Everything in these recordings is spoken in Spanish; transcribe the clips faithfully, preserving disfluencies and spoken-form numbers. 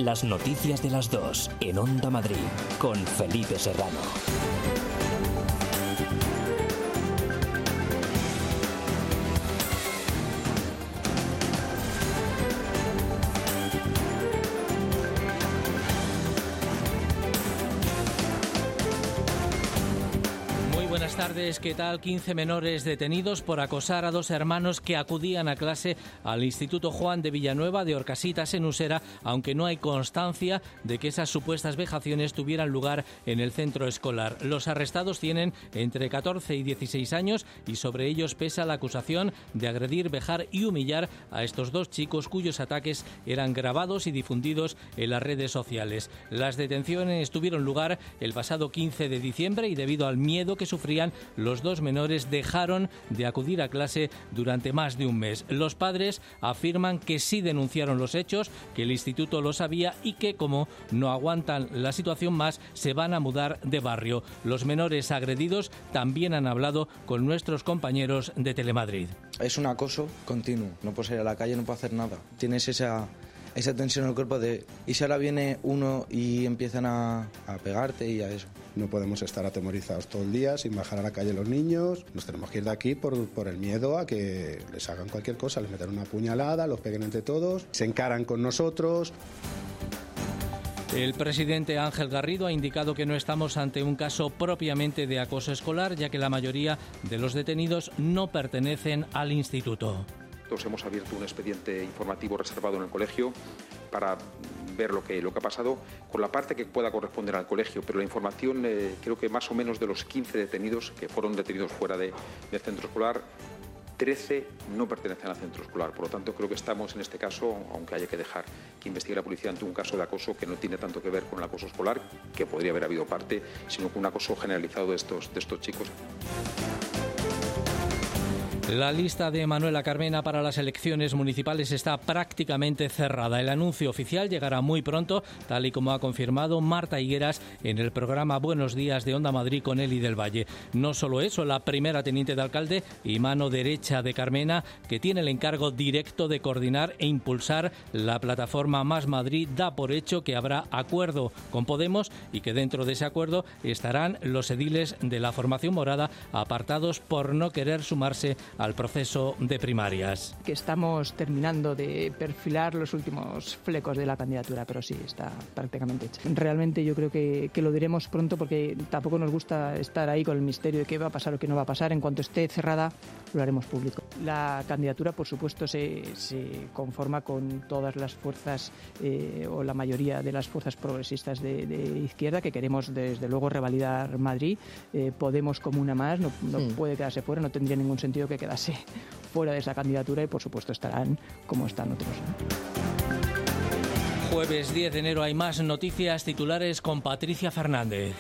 Las noticias de las dos en Onda Madrid con Felipe Serrano. Buenas tardes, ¿qué tal? quince menores detenidos por acosar a dos hermanos que acudían a clase al Instituto Juan de Villanueva de Orcasitas en Usera, aunque no hay constancia de que esas supuestas vejaciones tuvieran lugar en el centro escolar. Los arrestados tienen entre catorce y dieciséis años y sobre ellos pesa la acusación de agredir, vejar y humillar a estos dos chicos cuyos ataques eran grabados y difundidos en las redes sociales. Las detenciones tuvieron lugar el pasado quince de diciembre y debido al miedo que sufrían, los dos menores dejaron de acudir a clase durante más de un mes. Los padres afirman que sí denunciaron los hechos, que el instituto lo sabía y que, como no aguantan la situación más, se van a mudar de barrio. Los menores agredidos también han hablado con nuestros compañeros de Telemadrid. Es un acoso continuo, no puedes salir a la calle, no puedes hacer nada. Tienes esa... esa tensión en el cuerpo de... y si ahora viene uno y empiezan a, a pegarte y a eso. No podemos estar atemorizados todo el día sin bajar a la calle los niños. Nos tenemos que ir de aquí por, por el miedo a que les hagan cualquier cosa, les metan una puñalada, los peguen entre todos, se encaran con nosotros. El presidente Ángel Garrido ha indicado que no estamos ante un caso propiamente de acoso escolar, ya que la mayoría de los detenidos no pertenecen al instituto. Hemos abierto un expediente informativo reservado en el colegio para ver lo que, lo que ha pasado con la parte que pueda corresponder al colegio, pero la información, eh, creo que más o menos de los quince detenidos que fueron detenidos fuera de, del centro escolar, trece no pertenecen al centro escolar. Por lo tanto, creo que estamos en este caso, aunque haya que dejar que investigue la policía ante un caso de acoso que no tiene tanto que ver con el acoso escolar, que podría haber habido parte, sino con un acoso generalizado de estos, de estos chicos. La lista de Manuela Carmena para las elecciones municipales está prácticamente cerrada. El anuncio oficial llegará muy pronto, tal y como ha confirmado Marta Higueras en el programa Buenos Días de Onda Madrid con Eli del Valle. No solo eso, la primera teniente de alcalde y mano derecha de Carmena, que tiene el encargo directo de coordinar e impulsar la plataforma Más Madrid, da por hecho que habrá acuerdo con Podemos y que dentro de ese acuerdo estarán los ediles de la formación morada apartados por no querer sumarse al proceso de primarias. Que estamos terminando de perfilar los últimos flecos de la candidatura, pero sí, está prácticamente hecha. Realmente yo creo que, que lo diremos pronto porque tampoco nos gusta estar ahí con el misterio de qué va a pasar o qué no va a pasar. En cuanto esté cerrada, lo haremos público. La candidatura, por supuesto, se, se conforma con todas las fuerzas eh, o la mayoría de las fuerzas progresistas de, de izquierda que queremos, desde luego, revalidar Madrid. Eh, Podemos como una más, no, no mm. puede quedarse fuera, no tendría ningún sentido que quedase fuera de esa candidatura y por supuesto estarán como están otros, ¿no? Jueves diez de enero hay más noticias titulares con Patricia Fernández.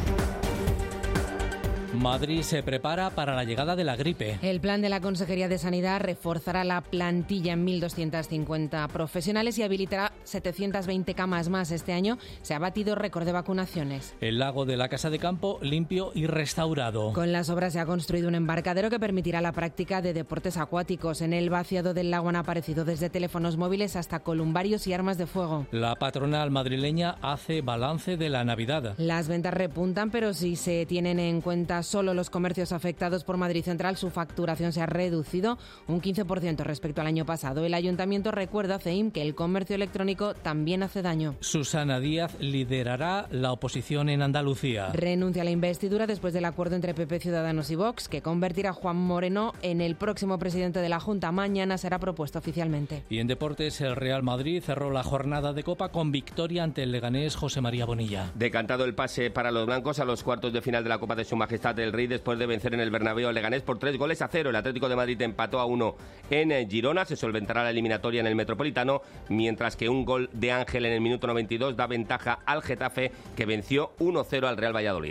Madrid se prepara para la llegada de la gripe. El plan de la Consejería de Sanidad reforzará la plantilla en mil doscientos cincuenta profesionales y habilitará setecientas veinte camas más este año. Se ha batido récord de vacunaciones. El lago de la Casa de Campo limpio y restaurado. Con las obras se ha construido un embarcadero que permitirá la práctica de deportes acuáticos. En el vaciado del lago han aparecido desde teléfonos móviles hasta columbarios y armas de fuego. La patronal madrileña hace balance de la Navidad. Las ventas repuntan, pero si se tienen en cuenta solo los comercios afectados por Madrid Central, su facturación se ha reducido un quince por ciento respecto al año pasado. El ayuntamiento recuerda a C E I M que el comercio electrónico también hace daño. Susana Díaz liderará la oposición en Andalucía. Renuncia a la investidura después del acuerdo entre P P, Ciudadanos y Vox, que convertirá a Juan Moreno en el próximo presidente de la Junta. Mañana será propuesto oficialmente. Y en deportes, el Real Madrid cerró la jornada de Copa con victoria ante el leganés José María Bonilla. Decantado el pase para los blancos a los cuartos de final de la Copa de Su Majestad el Rey después de vencer en el Bernabéu al Leganés por tres goles a cero. El Atlético de Madrid empató a uno en Girona, se solventará la eliminatoria en el Metropolitano, mientras que un gol de Ángel en el minuto noventa y dos da ventaja al Getafe, que venció uno cero al Real Valladolid.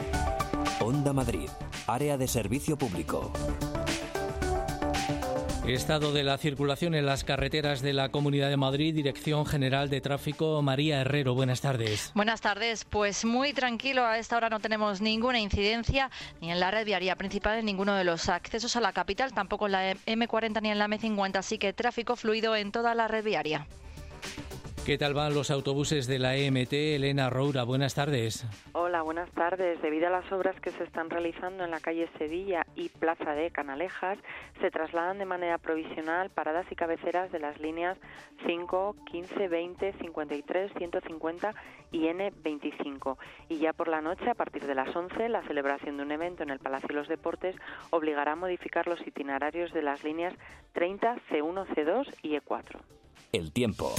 Onda Madrid, área de servicio público. Estado de la circulación en las carreteras de la Comunidad de Madrid, Dirección General de Tráfico, María Herrero. Buenas tardes. Buenas tardes. Pues muy tranquilo, a esta hora no tenemos ninguna incidencia ni en la red viaria principal, en ninguno de los accesos a la capital, tampoco en la eme cuarenta ni en la eme cincuenta, así que tráfico fluido en toda la red viaria. ¿Qué tal van los autobuses de la E M T? Elena Roura, buenas tardes. Hola, buenas tardes. Debido a las obras que se están realizando en la calle Sevilla y Plaza de Canalejas, se trasladan de manera provisional paradas y cabeceras de las líneas cinco, quince, veinte, cincuenta y tres, ciento cincuenta y ene veinticinco. Y ya por la noche, a partir de las once, la celebración de un evento en el Palacio de los Deportes obligará a modificar los itinerarios de las líneas treinta, ce uno, ce dos y e cuatro. El tiempo.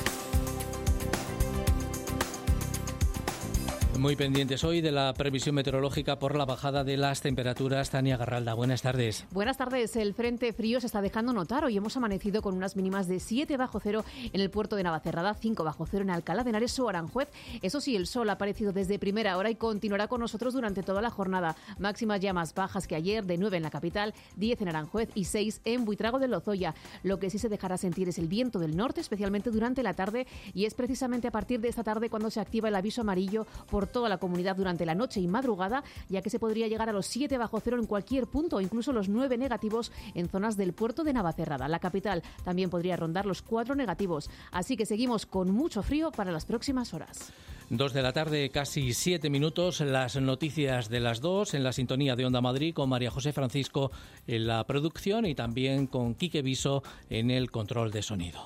Muy pendientes hoy de la previsión meteorológica por la bajada de las temperaturas. Tania Garralda, buenas tardes. Buenas tardes. El frente frío se está dejando notar. Hoy hemos amanecido con unas mínimas de siete bajo cero en el puerto de Navacerrada, cinco bajo cero en Alcalá de Henares o Aranjuez. Eso sí, el sol ha aparecido desde primera hora y continuará con nosotros durante toda la jornada. Máximas ya más bajas que ayer, de nueve en la capital, diez en Aranjuez y seis en Buitrago de Lozoya. Lo que sí se dejará sentir es el viento del norte, especialmente durante la tarde, y es precisamente a partir de esta tarde cuando se activa el aviso amarillo por toda la comunidad durante la noche y madrugada, ya que se podría llegar a los siete bajo cero en cualquier punto, incluso los nueve negativos en zonas del puerto de Navacerrada. La capital también podría rondar los cuatro negativos, así que seguimos con mucho frío para las próximas horas. Dos de la tarde, casi siete minutos, las noticias de las dos en la sintonía de Onda Madrid con María José Francisco en la producción y también con Quique Viso en el control de sonido.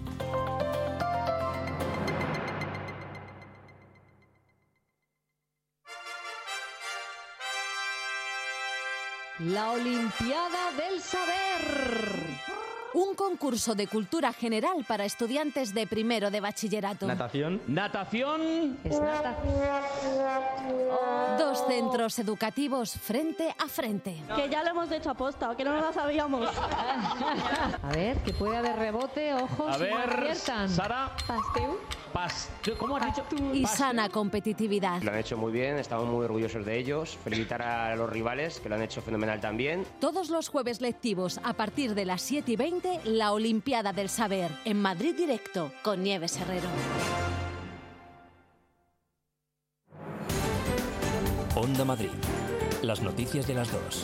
La Olimpiada del Saber. Un concurso de cultura general para estudiantes de primero de bachillerato. Natación. Natación. Es natación. Oh. Dos centros educativos frente a frente. Que ya lo hemos hecho aposta, que no nos la sabíamos. A ver, que puede haber rebote, ojos. A ver, aciertan. Sara. Pasteur. Pasteur. ¿Cómo has dicho? Y sana competitividad. Lo han hecho muy bien, estamos muy orgullosos de ellos. Felicitar a los rivales, que lo han hecho fenomenal también. Todos los jueves lectivos, a partir de las siete y veinte, la Olimpiada del Saber, en Madrid Directo, con Nieves Herrero. Onda Madrid. Las noticias de las dos.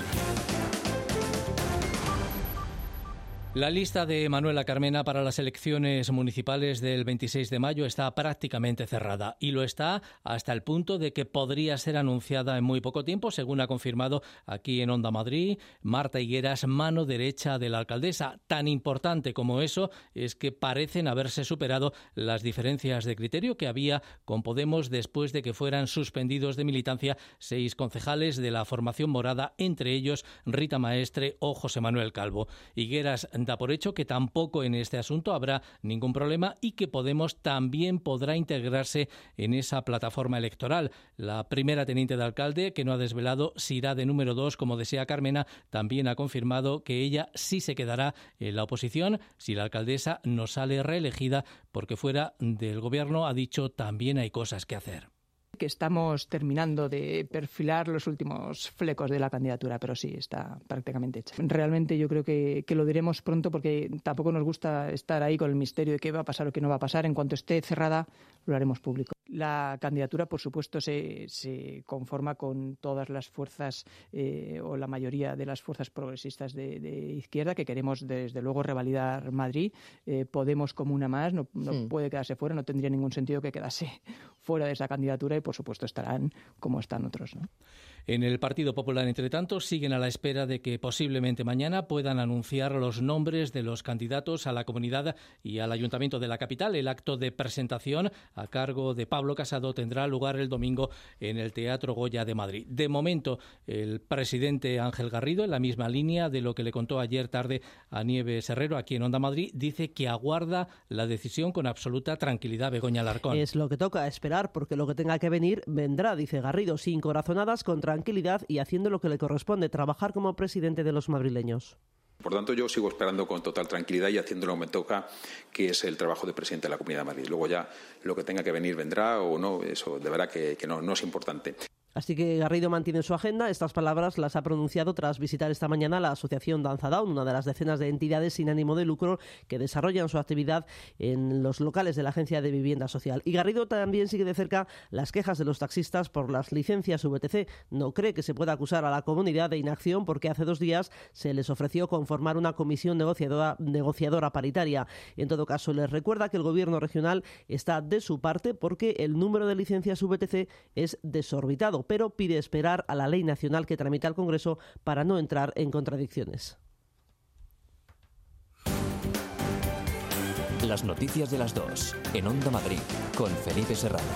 La lista de Manuela Carmena para las elecciones municipales del veintiséis de mayo está prácticamente cerrada y lo está hasta el punto de que podría ser anunciada en muy poco tiempo, según ha confirmado aquí en Onda Madrid Marta Higueras, mano derecha de la alcaldesa. Tan importante como eso es que parecen haberse superado las diferencias de criterio que había con Podemos después de que fueran suspendidos de militancia seis concejales de la formación morada, entre ellos Rita Maestre o José Manuel Calvo. Higueras da por hecho que tampoco en este asunto habrá ningún problema y que Podemos también podrá integrarse en esa plataforma electoral. La primera teniente de alcalde, que no ha desvelado si irá de número dos como desea Carmena, también ha confirmado que ella sí se quedará en la oposición si la alcaldesa no sale reelegida, porque fuera del gobierno, ha dicho, también hay cosas que hacer. Que estamos terminando de perfilar los últimos flecos de la candidatura, pero sí, está prácticamente hecha. Realmente yo creo que, que lo diremos pronto porque tampoco nos gusta estar ahí con el misterio de qué va a pasar o qué no va a pasar. En cuanto esté cerrada, lo haremos público. La candidatura, por supuesto, se, se conforma con todas las fuerzas eh, o la mayoría de las fuerzas progresistas de, de izquierda que queremos, desde luego, revalidar Madrid. Eh, Podemos como una más, no, no sí. puede quedarse fuera, no tendría ningún sentido que quedase fuera de esa candidatura y, por supuesto, estarán como están otros, ¿no? En el Partido Popular, entre tanto, siguen a la espera de que posiblemente mañana puedan anunciar los nombres de los candidatos a la Comunidad y al Ayuntamiento de la capital. El acto de presentación a cargo de Pablo Casado tendrá lugar el domingo en el Teatro Goya de Madrid. De momento, el presidente Ángel Garrido, en la misma línea de lo que le contó ayer tarde a Nieves Herrero aquí en Onda Madrid, dice que aguarda la decisión con absoluta tranquilidad. Begoña Alarcón. Es lo que toca esperar, porque lo que tenga que venir, vendrá, dice Garrido, sin corazonadas, con tranquilidad y haciendo lo que le corresponde, trabajar como presidente de los madrileños. Por tanto, yo sigo esperando con total tranquilidad y haciendo lo que me toca, que es el trabajo de presidente de la Comunidad de Madrid. Luego ya lo que tenga que venir vendrá o no, eso de verdad que, que no, no es importante. Así que Garrido mantiene su agenda. Estas palabras las ha pronunciado tras visitar esta mañana la asociación Danza Down, una de las decenas de entidades sin ánimo de lucro que desarrollan su actividad en los locales de la Agencia de Vivienda Social. Y Garrido también sigue de cerca las quejas de los taxistas por las licencias V T C. No cree que se pueda acusar a la comunidad de inacción porque hace dos días se les ofreció conformar una comisión negociadora, negociadora paritaria. En todo caso, les recuerda que el Gobierno regional está de su parte porque el número de licencias V T C es desorbitado, pero pide esperar a la ley nacional que tramita el Congreso para no entrar en contradicciones. Las noticias de las dos, en Onda Madrid, con Felipe Serrano.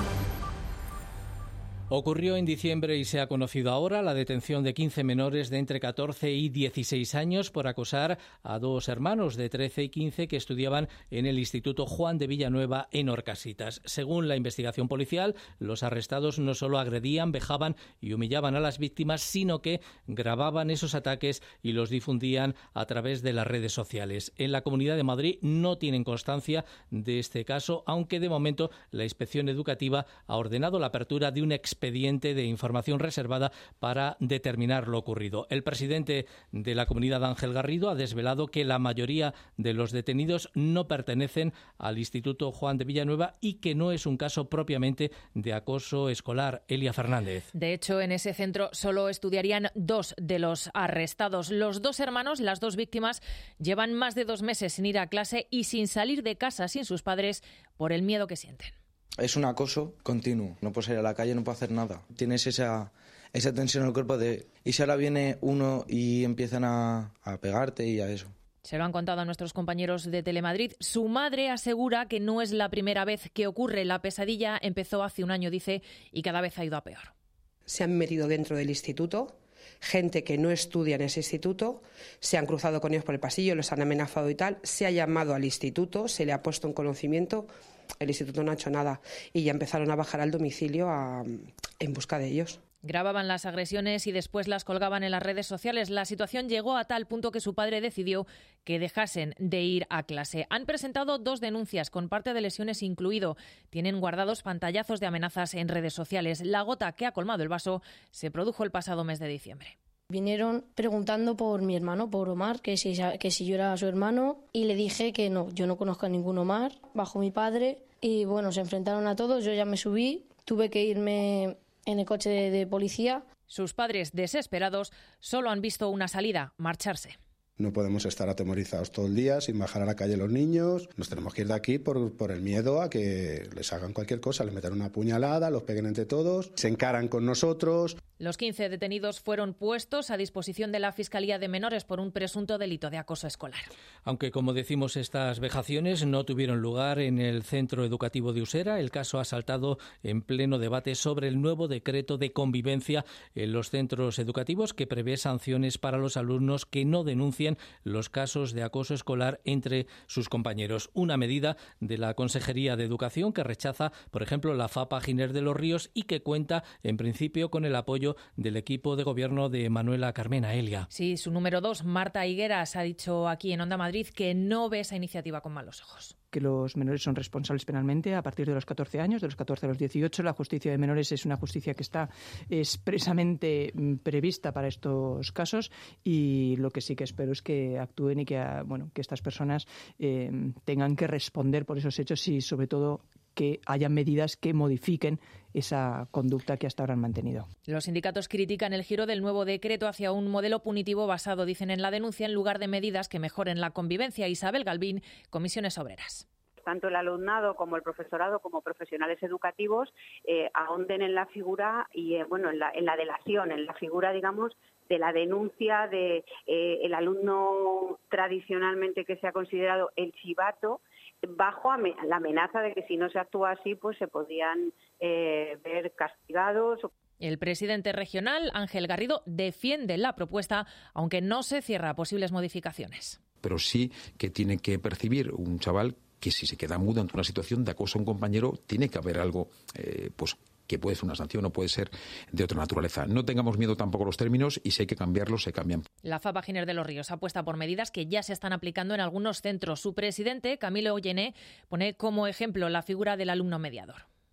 Ocurrió en diciembre y se ha conocido ahora la detención de quince menores de entre catorce y dieciséis años por acosar a dos hermanos de trece y quince que estudiaban en el Instituto Juan de Villanueva en Orcasitas. Según la investigación policial, los arrestados no solo agredían, vejaban y humillaban a las víctimas, sino que grababan esos ataques y los difundían a través de las redes sociales. En la Comunidad de Madrid no tienen constancia de este caso, aunque de momento la Inspección Educativa ha ordenado la apertura de un expediente expediente de información reservada para determinar lo ocurrido. El presidente de la comunidad, Ángel Garrido, ha desvelado que la mayoría de los detenidos no pertenecen al Instituto Juan de Villanueva y que no es un caso propiamente de acoso escolar. Elia Fernández. De hecho, en ese centro solo estudiarían dos de los arrestados. Los dos hermanos, las dos víctimas, llevan más de dos meses sin ir a clase y sin salir de casa sin sus padres por el miedo que sienten. Es un acoso continuo, no puedes salir a la calle, no puedes hacer nada. Tienes esa, esa tensión en el cuerpo de... Y si ahora viene uno y empiezan a, a pegarte y a eso. Se lo han contado a nuestros compañeros de Telemadrid. Su madre asegura que no es la primera vez que ocurre. La pesadilla empezó hace un año, dice, y cada vez ha ido a peor. Se han metido dentro del instituto, gente que no estudia en ese instituto, se han cruzado con ellos por el pasillo, los han amenazado y tal, se ha llamado al instituto, se le ha puesto en conocimiento... El instituto no ha hecho nada y ya empezaron a bajar al domicilio a, en busca de ellos. Grababan las agresiones y después las colgaban en las redes sociales. La situación llegó a tal punto que su padre decidió que dejasen de ir a clase. Han presentado dos denuncias con parte de lesiones incluido. Tienen guardados pantallazos de amenazas en redes sociales. La gota que ha colmado el vaso se produjo el pasado mes de diciembre. Vinieron preguntando por mi hermano, por Omar, que si, que si yo era su hermano, y le dije que no, yo no conozco a ningún Omar, bajó mi padre y bueno, se enfrentaron a todos, yo ya me subí, tuve que irme en el coche de, de policía. Sus padres, desesperados, solo han visto una salida, marcharse. No podemos estar atemorizados todo el día sin bajar a la calle los niños. Nos tenemos que ir de aquí por, por el miedo a que les hagan cualquier cosa, les metan una puñalada, los peguen entre todos, se encaran con nosotros. Los quince detenidos fueron puestos a disposición de la Fiscalía de Menores por un presunto delito de acoso escolar. Aunque, como decimos, estas vejaciones no tuvieron lugar en el Centro Educativo de Usera, el caso ha saltado en pleno debate sobre el nuevo decreto de convivencia en los centros educativos que prevé sanciones para los alumnos que no denuncien los casos de acoso escolar entre sus compañeros. Una medida de la Consejería de Educación que rechaza, por ejemplo, la FAPA Giner de los Ríos y que cuenta, en principio, con el apoyo del equipo de gobierno de Manuela Carmena. Elia. Sí, su número dos, Marta Higueras, ha dicho aquí en Onda Madrid que no ve esa iniciativa con malos ojos. Que los menores son responsables penalmente a partir de los catorce años, de los catorce a los dieciocho. La justicia de menores es una justicia que está expresamente prevista para estos casos y lo que sí que espero es que actúen y que, bueno, que estas personas eh, tengan que responder por esos hechos y, sobre todo, que haya medidas que modifiquen esa conducta que hasta ahora han mantenido. Los sindicatos critican el giro del nuevo decreto hacia un modelo punitivo basado, dicen en la denuncia, en lugar de medidas que mejoren la convivencia. Isabel Galvín, Comisiones Obreras. Tanto el alumnado como el profesorado como profesionales educativos eh, ahonden en la figura y eh, bueno en la, en la delación, en la figura, digamos, de la denuncia de eh, el alumno tradicionalmente que se ha considerado el chivato, bajo la amenaza de que si no se actúa así, pues se podían eh, ver castigados. El presidente regional, Ángel Garrido, defiende la propuesta, aunque no se cierra a posibles modificaciones. Pero sí que tiene que percibir un chaval que si se queda mudo ante una situación de acoso a un compañero, tiene que haber algo, eh, pues que puede ser una sanción o puede ser de otra naturaleza. No tengamos miedo tampoco a los términos y si hay que cambiarlos, se cambian. La FAPA Giner de los Ríos apuesta por medidas que ya se están aplicando en algunos centros. Su presidente, Camilo Ollene, pone como ejemplo la figura del alumno mediador.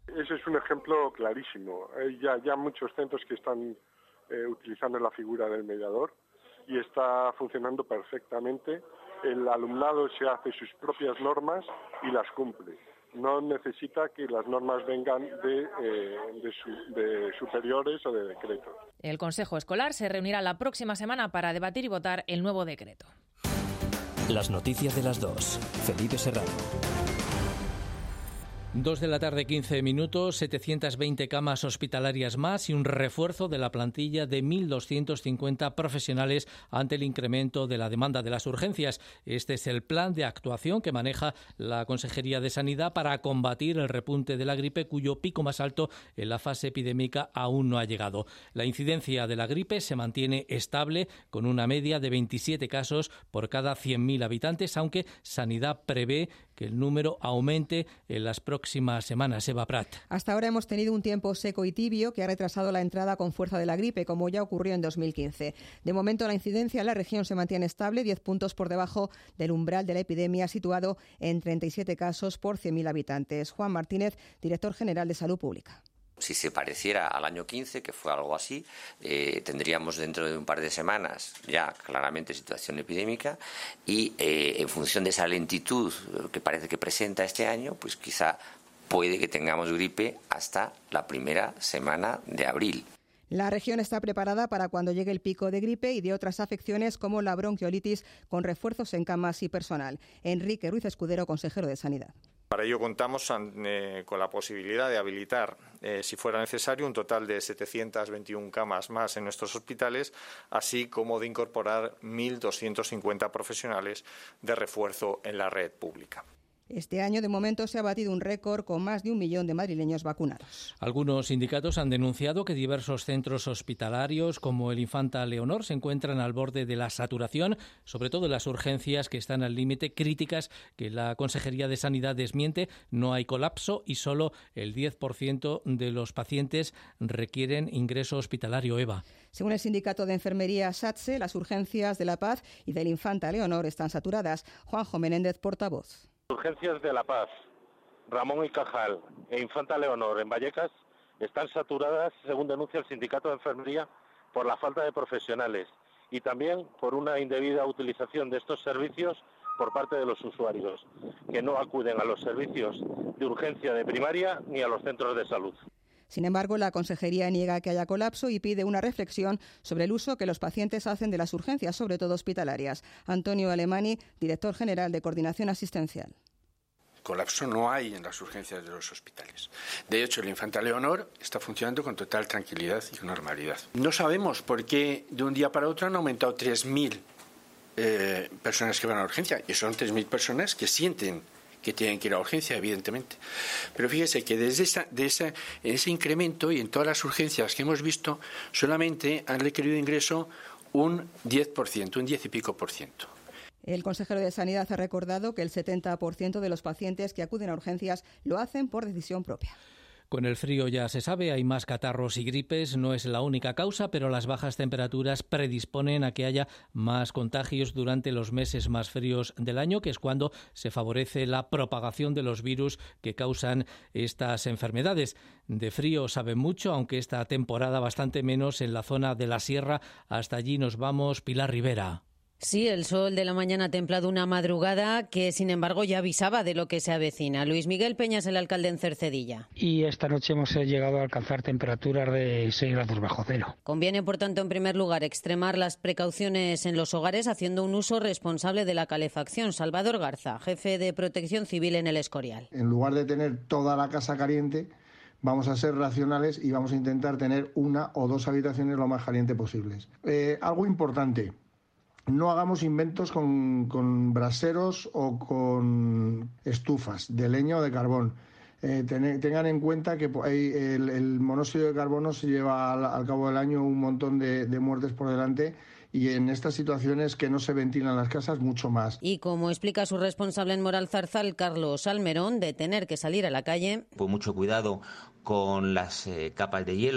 Ese es un ejemplo clarísimo. Hay ya, ya muchos centros que están eh, utilizando la figura del mediador y está funcionando perfectamente. El alumnado se hace sus propias normas y las cumple. No necesita que las normas vengan de, eh, de, su, de superiores o de decretos. El Consejo Escolar se reunirá la próxima semana para debatir y votar el nuevo decreto. Las noticias de las dos. Felipe Serrano. Dos de la tarde, quince minutos, setecientas veinte camas hospitalarias más y un refuerzo de la plantilla de mil doscientos cincuenta profesionales ante el incremento de la demanda de las urgencias. Este es el plan de actuación que maneja la Consejería de Sanidad para combatir el repunte de la gripe, cuyo pico más alto en la fase epidémica aún no ha llegado. La incidencia de la gripe se mantiene estable con una media de veintisiete casos por cada cien mil habitantes, aunque Sanidad prevé que el número aumente en las próximas semanas. Eva Prat. Hasta ahora hemos tenido un tiempo seco y tibio que ha retrasado la entrada con fuerza de la gripe, como ya ocurrió en dos mil quince. De momento, la incidencia en la región se mantiene estable, diez puntos por debajo del umbral de la epidemia, situado en treinta y siete casos por cien mil habitantes. Juan Martínez, director general de Salud Pública. Si se pareciera al año quince, que fue algo así, eh, tendríamos dentro de un par de semanas ya claramente situación epidémica y eh, en función de esa lentitud que parece que presenta este año, pues quizá puede que tengamos gripe hasta la primera semana de abril. La región está preparada para cuando llegue el pico de gripe y de otras afecciones como la bronquiolitis, con refuerzos en camas y personal. Enrique Ruiz Escudero, consejero de Sanidad. Para ello contamos eh, con la posibilidad de habilitar, eh, si fuera necesario, un total de setecientas veintiuna camas más en nuestros hospitales, así como de incorporar mil doscientos cincuenta profesionales de refuerzo en la red pública. Este año, de momento, se ha batido un récord con más de un millón de madrileños vacunados. Algunos sindicatos han denunciado que diversos centros hospitalarios, como el Infanta Leonor, se encuentran al borde de la saturación, sobre todo en las urgencias que están al límite, críticas que la Consejería de Sanidad desmiente. No hay colapso y solo el diez por ciento de los pacientes requieren ingreso hospitalario. Eva. Según el sindicato de enfermería SATSE, las urgencias de La Paz y del Infanta Leonor están saturadas. Juanjo Menéndez, portavoz. Urgencias de La Paz, Ramón y Cajal e Infanta Leonor en Vallecas están saturadas, según denuncia el sindicato de enfermería, por la falta de profesionales y también por una indebida utilización de estos servicios por parte de los usuarios, que no acuden a los servicios de urgencia de primaria ni a los centros de salud. Sin embargo, la Consejería niega que haya colapso y pide una reflexión sobre el uso que los pacientes hacen de las urgencias, sobre todo hospitalarias. Antonio Alemani, director general de Coordinación Asistencial. Colapso no hay en las urgencias de los hospitales. De hecho, el Infanta Leonor está funcionando con total tranquilidad y normalidad. No sabemos por qué de un día para otro han aumentado tres mil eh, personas que van a urgencia, y son tres mil personas que sienten que tienen que ir a urgencia, evidentemente. Pero fíjese que desde esa, de esa, ese incremento y en todas las urgencias que hemos visto, solamente han requerido ingreso un diez por ciento, un diez y pico por ciento. El consejero de Sanidad ha recordado que el setenta por ciento de los pacientes que acuden a urgencias lo hacen por decisión propia. Con el frío ya se sabe, hay más catarros y gripes, no es la única causa, pero las bajas temperaturas predisponen a que haya más contagios durante los meses más fríos del año, que es cuando se favorece la propagación de los virus que causan estas enfermedades. De frío saben mucho, aunque esta temporada bastante menos en la zona de la sierra. Hasta allí nos vamos, Pilar Rivera. Sí, el sol de la mañana ha templado una madrugada que, sin embargo, ya avisaba de lo que se avecina. Luis Miguel Peña es el alcalde en Cercedilla. Y esta noche hemos llegado a alcanzar temperaturas de seis grados bajo cero. Conviene, por tanto, en primer lugar, extremar las precauciones en los hogares haciendo un uso responsable de la calefacción. Salvador Garza, jefe de Protección Civil en El Escorial. En lugar de tener toda la casa caliente, vamos a ser racionales y vamos a intentar tener una o dos habitaciones lo más caliente posibles. Eh, algo importante. No hagamos inventos con, con braseros o con estufas de leña o de carbón. Eh, ten, tengan en cuenta que hay el, el monóxido de carbono se lleva al, al cabo del año un montón de, de muertes por delante, y en estas situaciones que no se ventilan las casas mucho más. Y como explica su responsable en Moral Zarzal, Carlos Almerón, de tener que salir a la calle. Pues mucho cuidado con las eh, capas de hielo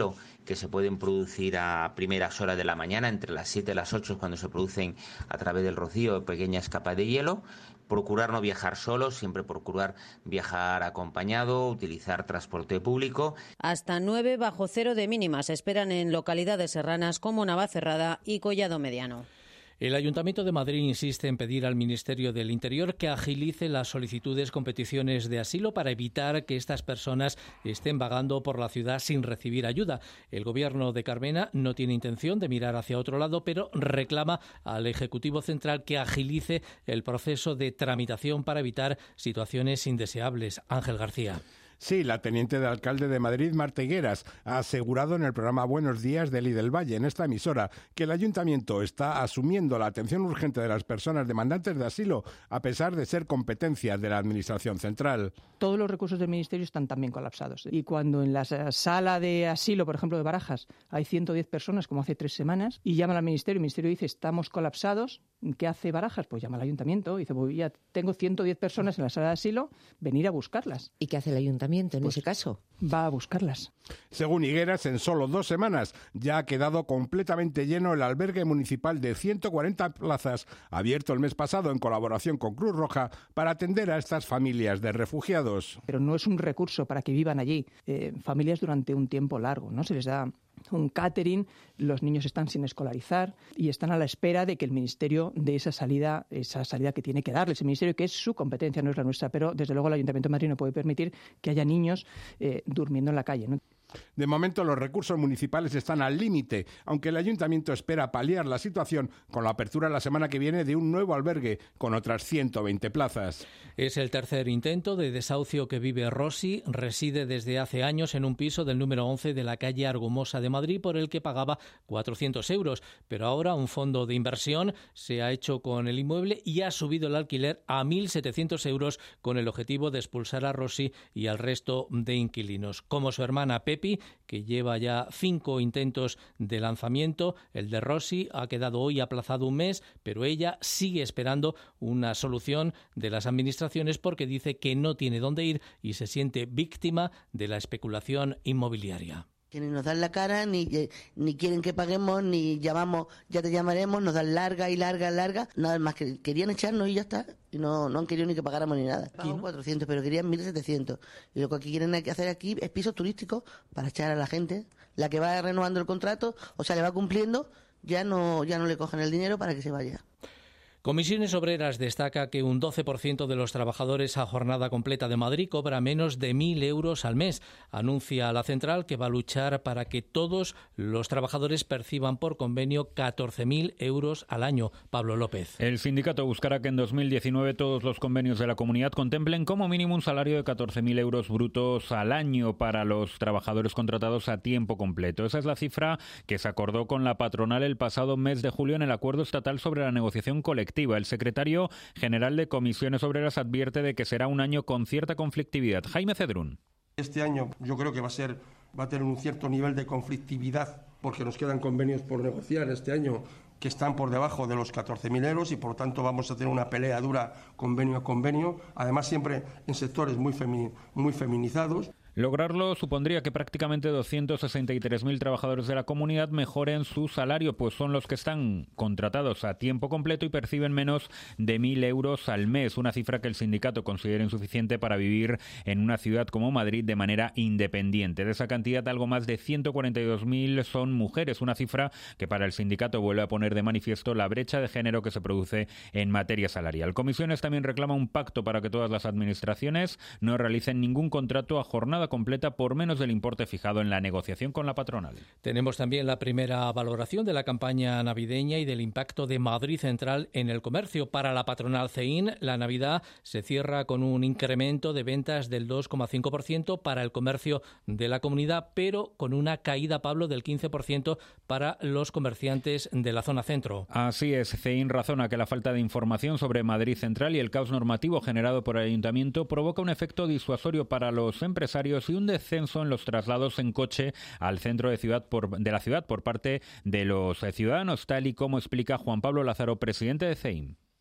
que se pueden producir a primeras horas de la mañana, entre las siete y las ocho, cuando se producen a través del rocío pequeñas capas de hielo. Procurar no viajar solo, siempre procurar viajar acompañado, utilizar transporte público. Hasta nueve bajo cero de mínima se esperan en localidades serranas como Navacerrada y Collado Mediano. El Ayuntamiento de Madrid insiste en pedir al Ministerio del Interior que agilice las solicitudes con peticiones de asilo para evitar que estas personas estén vagando por la ciudad sin recibir ayuda. El Gobierno de Carmena no tiene intención de mirar hacia otro lado, pero reclama al Ejecutivo Central que agilice el proceso de tramitación para evitar situaciones indeseables. Ángel García. Sí, la teniente de alcalde de Madrid, Marta Higueras, ha asegurado en el programa Buenos Días de Eli del Valle, en esta emisora, que el ayuntamiento está asumiendo la atención urgente de las personas demandantes de asilo, a pesar de ser competencia de la Administración Central. Todos los recursos del Ministerio están también colapsados. Y cuando en la sala de asilo, por ejemplo, de Barajas, hay ciento diez personas, como hace tres semanas, y llaman al Ministerio, el Ministerio dice, estamos colapsados, ¿qué hace Barajas? Pues llama al ayuntamiento, dice, pues ya tengo ciento diez personas en la sala de asilo, venir a buscarlas. ¿Y qué hace el ayuntamiento en pues ese caso? Va a buscarlas. Según Higueras, en solo dos semanas ya ha quedado completamente lleno el albergue municipal de ciento cuarenta plazas, abierto el mes pasado en colaboración con Cruz Roja para atender a estas familias de refugiados. Pero no es un recurso para que vivan allí eh, familias durante un tiempo largo, ¿no? Se les da un catering, los niños están sin escolarizar y están a la espera de que el Ministerio dé esa salida, esa salida que tiene que darles el Ministerio, que es su competencia, no es la nuestra, pero desde luego el Ayuntamiento de Madrid no puede permitir que haya niños eh, durmiendo en la calle, ¿no? De momento los recursos municipales están al límite, aunque el ayuntamiento espera paliar la situación con la apertura la semana que viene de un nuevo albergue con otras ciento veinte plazas. Es el tercer intento de desahucio que vive Rosy. Reside desde hace años en un piso del número once de la calle Argumosa de Madrid, por el que pagaba cuatrocientos euros. Pero ahora un fondo de inversión se ha hecho con el inmueble y ha subido el alquiler a mil setecientos euros con el objetivo de expulsar a Rosy y al resto de inquilinos. Como su hermana Pepe, que lleva ya cinco intentos de lanzamiento. El de Rosy ha quedado hoy aplazado un mes, pero ella sigue esperando una solución de las administraciones porque dice que no tiene dónde ir y se siente víctima de la especulación inmobiliaria. Que ni nos dan la cara, ni, ni quieren que paguemos, ni llamamos, ya te llamaremos, nos dan larga y larga, larga. Nada más que querían echarnos y ya está. Y no, no han querido ni que pagáramos ni nada. Pagamos cuatrocientos, pero querían mil setecientos. Y lo que aquí quieren hacer aquí es pisos turísticos para echar a la gente. La que va renovando el contrato, o sea, le va cumpliendo, ya no, ya no le cogen el dinero para que se vaya. Comisiones Obreras destaca que un doce por ciento de los trabajadores a jornada completa de Madrid cobra menos de mil euros al mes. Anuncia a la central que va a luchar para que todos los trabajadores perciban por convenio catorce mil euros al año. Pablo López. El sindicato buscará que en dos mil diecinueve todos los convenios de la comunidad contemplen como mínimo un salario de catorce mil euros brutos al año para los trabajadores contratados a tiempo completo. Esa es la cifra que se acordó con la patronal el pasado mes de julio en el acuerdo estatal sobre la negociación colectiva. El secretario general de Comisiones Obreras advierte de que será un año con cierta conflictividad. Jaime Cedrún. Este año yo creo que va a ser, va a tener un cierto nivel de conflictividad porque nos quedan convenios por negociar este año que están por debajo de los catorce mil euros y por lo tanto vamos a tener una pelea dura convenio a convenio, además siempre en sectores muy, femi- muy feminizados. Lograrlo supondría que prácticamente doscientos sesenta y tres mil trabajadores de la comunidad mejoren su salario, pues son los que están contratados a tiempo completo y perciben menos de mil euros al mes, una cifra que el sindicato considera insuficiente para vivir en una ciudad como Madrid de manera independiente. De esa cantidad, algo más de ciento cuarenta y dos mil son mujeres, una cifra que para el sindicato vuelve a poner de manifiesto la brecha de género que se produce en materia salarial. Comisiones también reclama un pacto para que todas las administraciones no realicen ningún contrato a jornada completa por menos del importe fijado en la negociación con la patronal. Tenemos también la primera valoración de la campaña navideña y del impacto de Madrid Central en el comercio. Para la patronal C E I N, la Navidad se cierra con un incremento de ventas del dos coma cinco por ciento para el comercio de la comunidad, pero con una caída, Pablo, del quince por ciento para los comerciantes de la zona centro. Así es, C E I N razona que la falta de información sobre Madrid Central y el caos normativo generado por el Ayuntamiento provoca un efecto disuasorio para los empresarios y un descenso en los traslados en coche al centro de, ciudad por, de la ciudad por parte de los ciudadanos, tal y como explica Juan Pablo Lázaro, presidente de C E I N.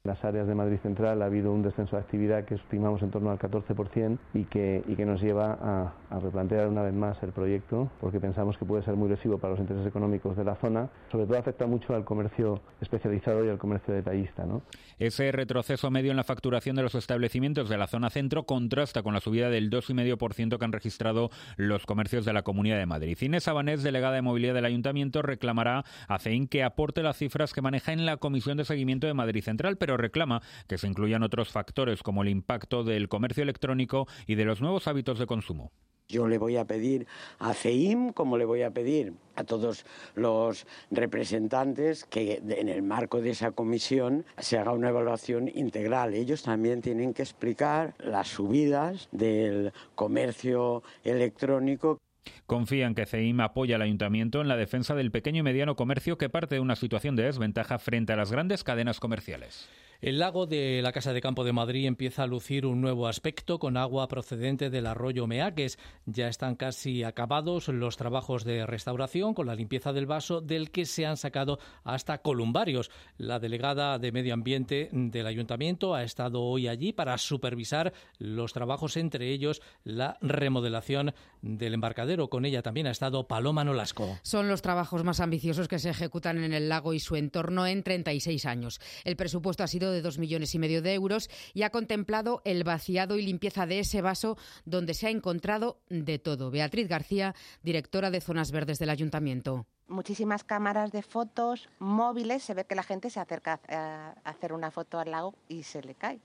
las áreas de Madrid Central ha habido un descenso de actividad que estimamos en torno al catorce por ciento y que, y que nos lleva a, a replantear una vez más el proyecto, porque pensamos que puede ser muy lesivo para los intereses económicos de la zona. Sobre todo afecta mucho al comercio especializado y al comercio detallista, ¿no? Ese retroceso medio en la facturación de los establecimientos de la zona centro contrasta con la subida del dos coma cinco por ciento que han registrado los comercios de la Comunidad de Madrid. Inés Sabanés, delegada de Movilidad del Ayuntamiento, reclamará a C E I M que aporte las cifras que maneja en la Comisión de Seguimiento de Madrid Central, pero reclama que se incluyan otros factores como el impacto del comercio electrónico y de los nuevos hábitos de consumo. Yo le voy a pedir a C E I M, como le voy a pedir a todos los representantes, que en el marco de esa comisión se haga una evaluación integral. Ellos también tienen que explicar las subidas del comercio electrónico. Confían que C E I M apoya al Ayuntamiento en la defensa del pequeño y mediano comercio que parte de una situación de desventaja frente a las grandes cadenas comerciales. El lago de la Casa de Campo de Madrid empieza a lucir un nuevo aspecto con agua procedente del arroyo Meaques. Ya están casi acabados los trabajos de restauración con la limpieza del vaso, del que se han sacado hasta columbarios. La delegada de Medio Ambiente del Ayuntamiento ha estado hoy allí para supervisar los trabajos, entre ellos la remodelación del embarcadero. Con ella también ha estado Paloma Nolasco. Son los trabajos más ambiciosos que se ejecutan en el lago y su entorno en treinta y seis años. El presupuesto ha sido de dos millones y medio de euros y ha contemplado el vaciado y limpieza de ese vaso, donde se ha encontrado de todo. Beatriz García, directora de Zonas Verdes del Ayuntamiento. Muchísimas cámaras de fotos, móviles, se ve que la gente se acerca a hacer una foto al lago y se le cae.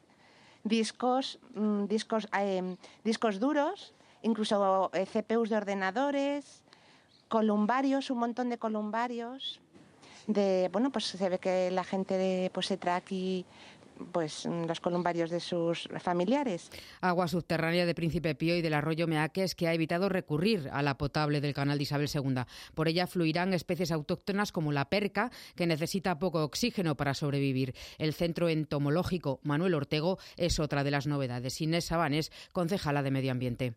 Discos, mmm, discos, eh, discos duros, incluso eh, C P Us de ordenadores, columbarios, un montón de columbarios. De, bueno, pues se ve que la gente pues se trae aquí pues los columbarios de sus familiares. Agua subterránea de Príncipe Pío y del arroyo Meaques, que ha evitado recurrir a la potable del canal de Isabel segunda. Por ella fluirán especies autóctonas como la perca, que necesita poco oxígeno para sobrevivir. El Centro Entomológico Manuel Ortego es otra de las novedades. Inés Sabanés, concejala de Medio Ambiente.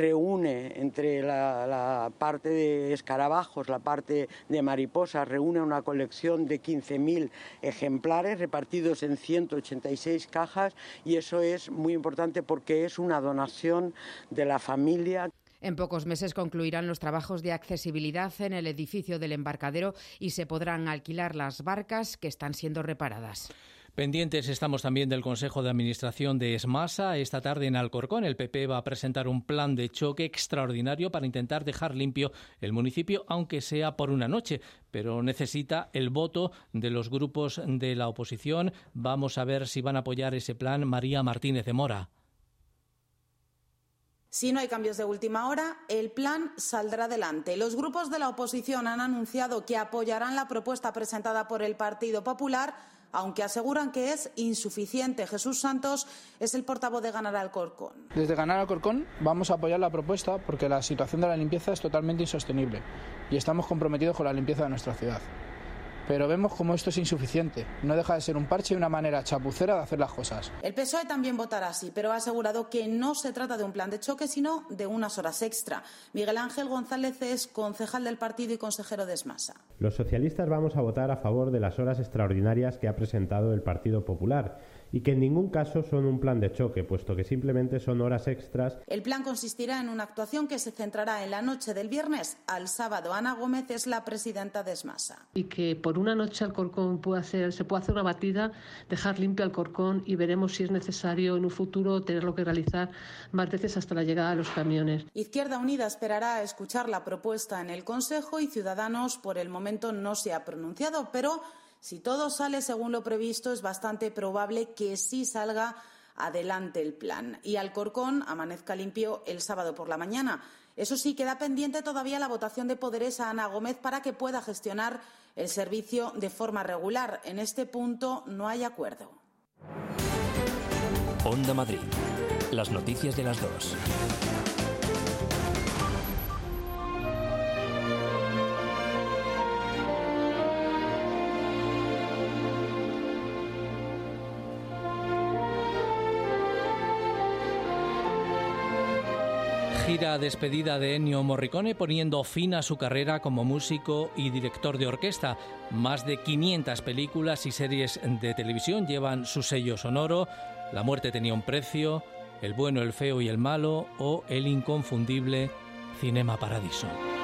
Reúne entre la, la parte de escarabajos, la parte de mariposas, reúne una colección de quince mil ejemplares repartidos en ciento ochenta y seis cajas, y eso es muy importante porque es una donación de la familia. En pocos meses concluirán los trabajos de accesibilidad en el edificio del embarcadero y se podrán alquilar las barcas que están siendo reparadas. Pendientes estamos también del Consejo de Administración de Esmasa. Esta tarde en Alcorcón el P P va a presentar un plan de choque extraordinario para intentar dejar limpio el municipio, aunque sea por una noche, pero necesita el voto de los grupos de la oposición. Vamos a ver si van a apoyar ese plan. María Martínez de Mora. Si no hay cambios de última hora, el plan saldrá adelante. Los grupos de la oposición han anunciado que apoyarán la propuesta presentada por el Partido Popular, aunque aseguran que es insuficiente. Jesús Santos es el portavoz de Ganar Alcorcón. Desde Ganar Alcorcón vamos a apoyar la propuesta porque la situación de la limpieza es totalmente insostenible y estamos comprometidos con la limpieza de nuestra ciudad. Pero vemos como esto es insuficiente. No deja de ser un parche y una manera chapucera de hacer las cosas. El P S O E también votará así, pero ha asegurado que no se trata de un plan de choque, sino de unas horas extra. Miguel Ángel González es concejal del partido y consejero de Esmasa. Los socialistas vamos a votar a favor de las horas extraordinarias que ha presentado el Partido Popular y que en ningún caso son un plan de choque, puesto que simplemente son horas extras. El plan consistirá en una actuación que se centrará en la noche del viernes al sábado. Ana Gómez es la presidenta de Esmasa. Y que por una noche Alcorcón puede hacer, se puede hacer una batida, dejar limpio Alcorcón y veremos si es necesario en un futuro tenerlo que realizar más veces hasta la llegada de los camiones. Izquierda Unida esperará a escuchar la propuesta en el Consejo y Ciudadanos por el momento no se ha pronunciado, pero si todo sale según lo previsto, es bastante probable que sí salga adelante el plan y Alcorcón amanezca limpio el sábado por la mañana. Eso sí, queda pendiente todavía la votación de poderes a Ana Gómez para que pueda gestionar el servicio de forma regular. En este punto no hay acuerdo. Onda Madrid. Las noticias de las dos. gira despedida de Ennio Morricone poniendo fin a su carrera como músico y director de orquesta. Más de quinientas películas y series de televisión llevan su sello sonoro. La muerte tenía un precio, El bueno, el feo y el malo o el inconfundible Cinema Paradiso.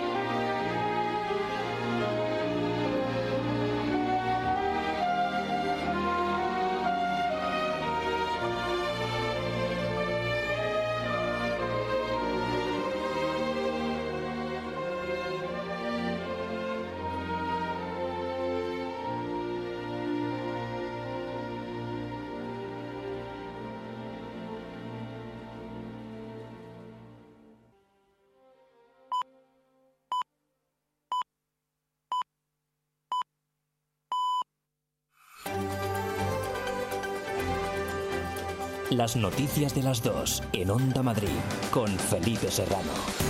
Las noticias de las dos en Onda Madrid con Felipe Serrano.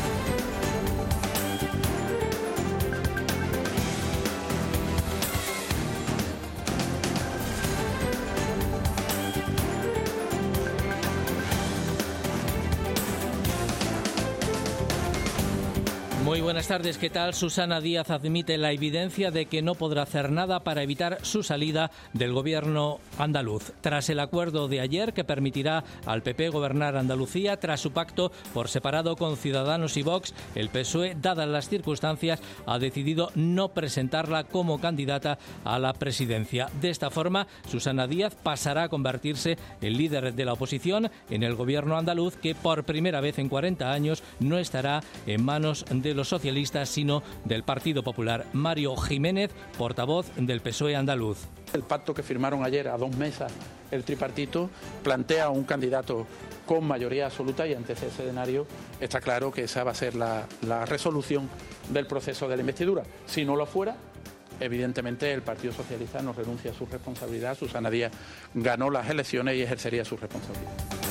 Muy buenas tardes, ¿qué tal? Susana Díaz admite la evidencia de que no podrá hacer nada para evitar su salida del gobierno andaluz. Tras el acuerdo de ayer que permitirá al P P gobernar Andalucía, tras su pacto por separado con Ciudadanos y Vox, el P S O E, dadas las circunstancias, ha decidido no presentarla como candidata a la presidencia. De esta forma, Susana Díaz pasará a convertirse en líder de la oposición en el gobierno andaluz, que por primera vez en cuarenta años no estará en manos de los socialistas, sino del Partido Popular. Mario Jiménez, portavoz del P S O E andaluz. El pacto que firmaron ayer a dos mesas el tripartito plantea un candidato con mayoría absoluta y ante ese escenario está claro que esa va a ser la, la resolución del proceso de la investidura. Si no lo fuera, evidentemente el Partido Socialista no renuncia a su responsabilidad. Susana Díaz ganó las elecciones y ejercería su responsabilidad.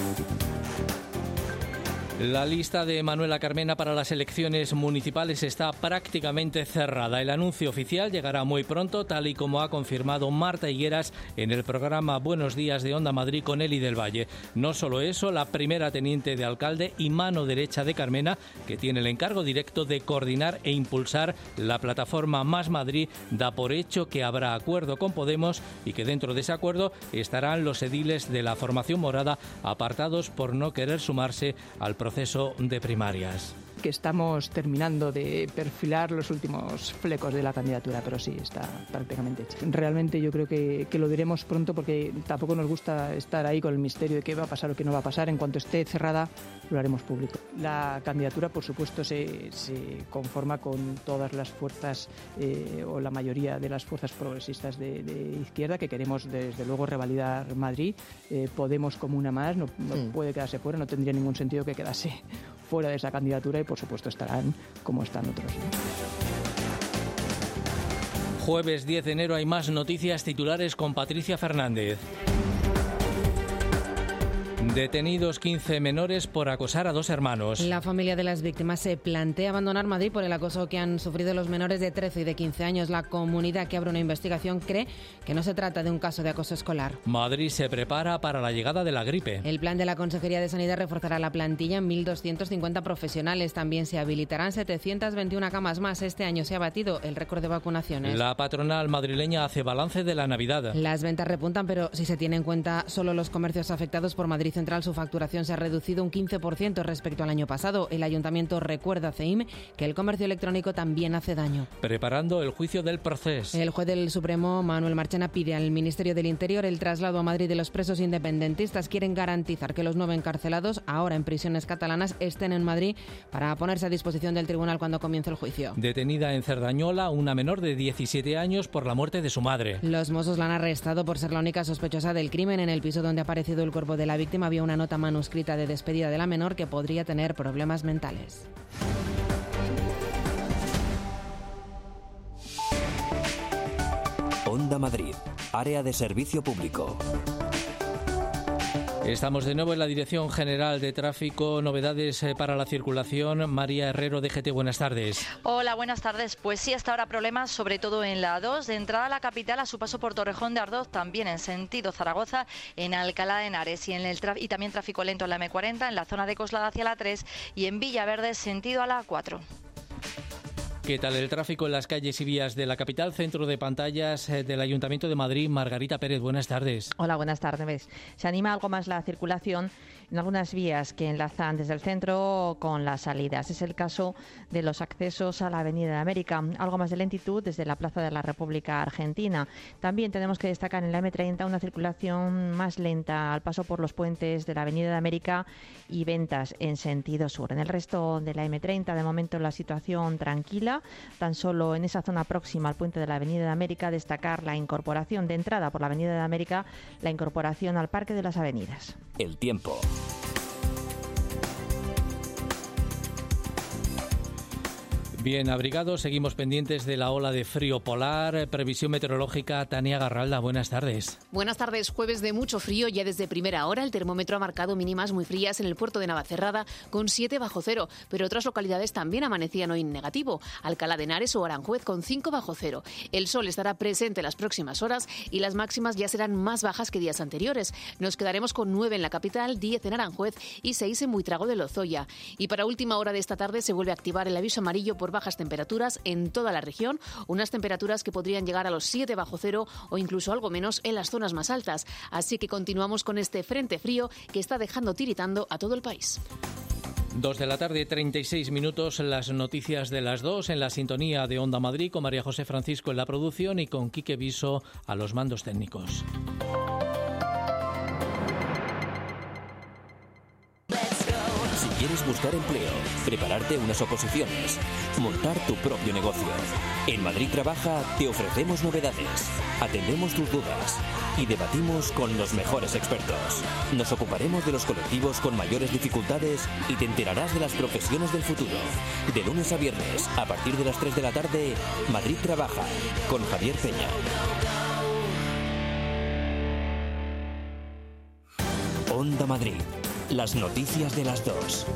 La lista de Manuela Carmena para las elecciones municipales está prácticamente cerrada. El anuncio oficial llegará muy pronto, tal y como ha confirmado Marta Higueras en el programa Buenos Días de Onda Madrid con Eli del Valle. No solo eso, la primera teniente de alcalde y mano derecha de Carmena, que tiene el encargo directo de coordinar e impulsar la plataforma Más Madrid, da por hecho que habrá acuerdo con Podemos y que dentro de ese acuerdo estarán los ediles de la formación morada apartados por no querer sumarse al proceso de primarias. Que estamos terminando de perfilar los últimos flecos de la candidatura, pero sí, está prácticamente hecha. Realmente yo creo que, que lo diremos pronto porque tampoco nos gusta estar ahí con el misterio de qué va a pasar o qué no va a pasar. En cuanto esté cerrada, lo haremos público. La candidatura, por supuesto, se, se conforma con todas las fuerzas eh, o la mayoría de las fuerzas progresistas de, de izquierda que queremos, desde luego, revalidar Madrid. Eh, Podemos como una más, no, no mm. puede quedarse fuera, no tendría ningún sentido que quedase fuera de esa candidatura y por supuesto estarán como están otros. Jueves diez de enero hay más noticias titulares con Patricia Fernández. Detenidos quince menores por acosar a dos hermanos. La familia de las víctimas se plantea abandonar Madrid por el acoso que han sufrido los menores de trece y de quince años. La comunidad que abre una investigación cree que no se trata de un caso de acoso escolar. Madrid se prepara para la llegada de la gripe. El plan de la Consejería de Sanidad reforzará la plantilla en mil doscientos cincuenta profesionales. También se habilitarán setecientas veintiuna camas más. Este año se ha batido el récord de vacunaciones. La patronal madrileña hace balance de la Navidad. Las ventas repuntan, pero si se tiene en cuenta solo los comercios afectados por Madrid Central, su facturación se ha reducido un quince por ciento respecto al año pasado. El ayuntamiento recuerda a C E I M que el comercio electrónico también hace daño. Preparando el juicio del proceso. El juez del Supremo, Manuel Marchena, pide al Ministerio del Interior el traslado a Madrid de los presos independentistas. Quieren garantizar que los nueve encarcelados, ahora en prisiones catalanas, estén en Madrid para ponerse a disposición del tribunal cuando comience el juicio. Detenida en Cerdañola una menor de diecisiete años por la muerte de su madre. Los Mossos la han arrestado por ser la única sospechosa del crimen. En el piso donde ha aparecido el cuerpo de la víctima había una nota manuscrita de despedida de la menor que podría tener problemas mentales. Onda Madrid, área de servicio público. Estamos de nuevo en la Dirección General de Tráfico. Novedades para la circulación. María Herrero, D G T, buenas tardes. Hola, buenas tardes. Pues sí, hasta ahora problemas, sobre todo en la A dos, de entrada a la capital a su paso por Torrejón de Ardoz, también en sentido Zaragoza, en Alcalá de Henares y, en el y también tráfico lento en la M cuarenta, en la zona de Coslada hacia la tres y en Villaverde, sentido a la A cuatro. ¿Qué tal el tráfico en las calles y vías de la capital? Centro de pantallas del Ayuntamiento de Madrid. Margarita Pérez, buenas tardes. Hola, buenas tardes. Se anima algo más la circulación en algunas vías que enlazan desde el centro con las salidas. Es el caso de los accesos a la Avenida de América. Algo más de lentitud desde la Plaza de la República Argentina. También tenemos que destacar en la M treinta una circulación más lenta al paso por los puentes de la Avenida de América y Ventas en sentido sur. En el resto de la M treinta, de momento, la situación tranquila. Tan solo en esa zona próxima al puente de la Avenida de América, destacar la incorporación de entrada por la Avenida de América, la incorporación al Parque de las Avenidas. El tiempo. Bien abrigados, seguimos pendientes de la ola de frío polar. Previsión meteorológica, Tania Garralda, buenas tardes. Buenas tardes, jueves de mucho frío ya desde primera hora. El termómetro ha marcado mínimas muy frías en el puerto de Navacerrada con siete bajo cero, pero otras localidades también amanecían hoy en negativo. Alcalá de Henares o Aranjuez con cinco bajo cero. El sol estará presente las próximas horas y las máximas ya serán más bajas que días anteriores. Nos quedaremos con nueve en la capital, diez en Aranjuez y seis en Buitrago de Lozoya. Y para última hora de esta tarde se vuelve a activar el aviso amarillo por bajas temperaturas en toda la región, unas temperaturas que podrían llegar a los siete bajo cero o incluso algo menos en las zonas más altas. Así que continuamos con este frente frío que está dejando tiritando a todo el país. Dos de la tarde, treinta y seis minutos, las noticias de las dos en la sintonía de Onda Madrid con María José Francisco en la producción y con Quique Viso a los mandos técnicos. ¿Quieres buscar empleo, prepararte unas oposiciones, montar tu propio negocio? En Madrid Trabaja te ofrecemos novedades, atendemos tus dudas y debatimos con los mejores expertos. Nos ocuparemos de los colectivos con mayores dificultades y te enterarás de las profesiones del futuro. De lunes a viernes, a partir de las tres de la tarde, Madrid Trabaja, con Javier Peña. Onda Madrid. Las noticias de las dos.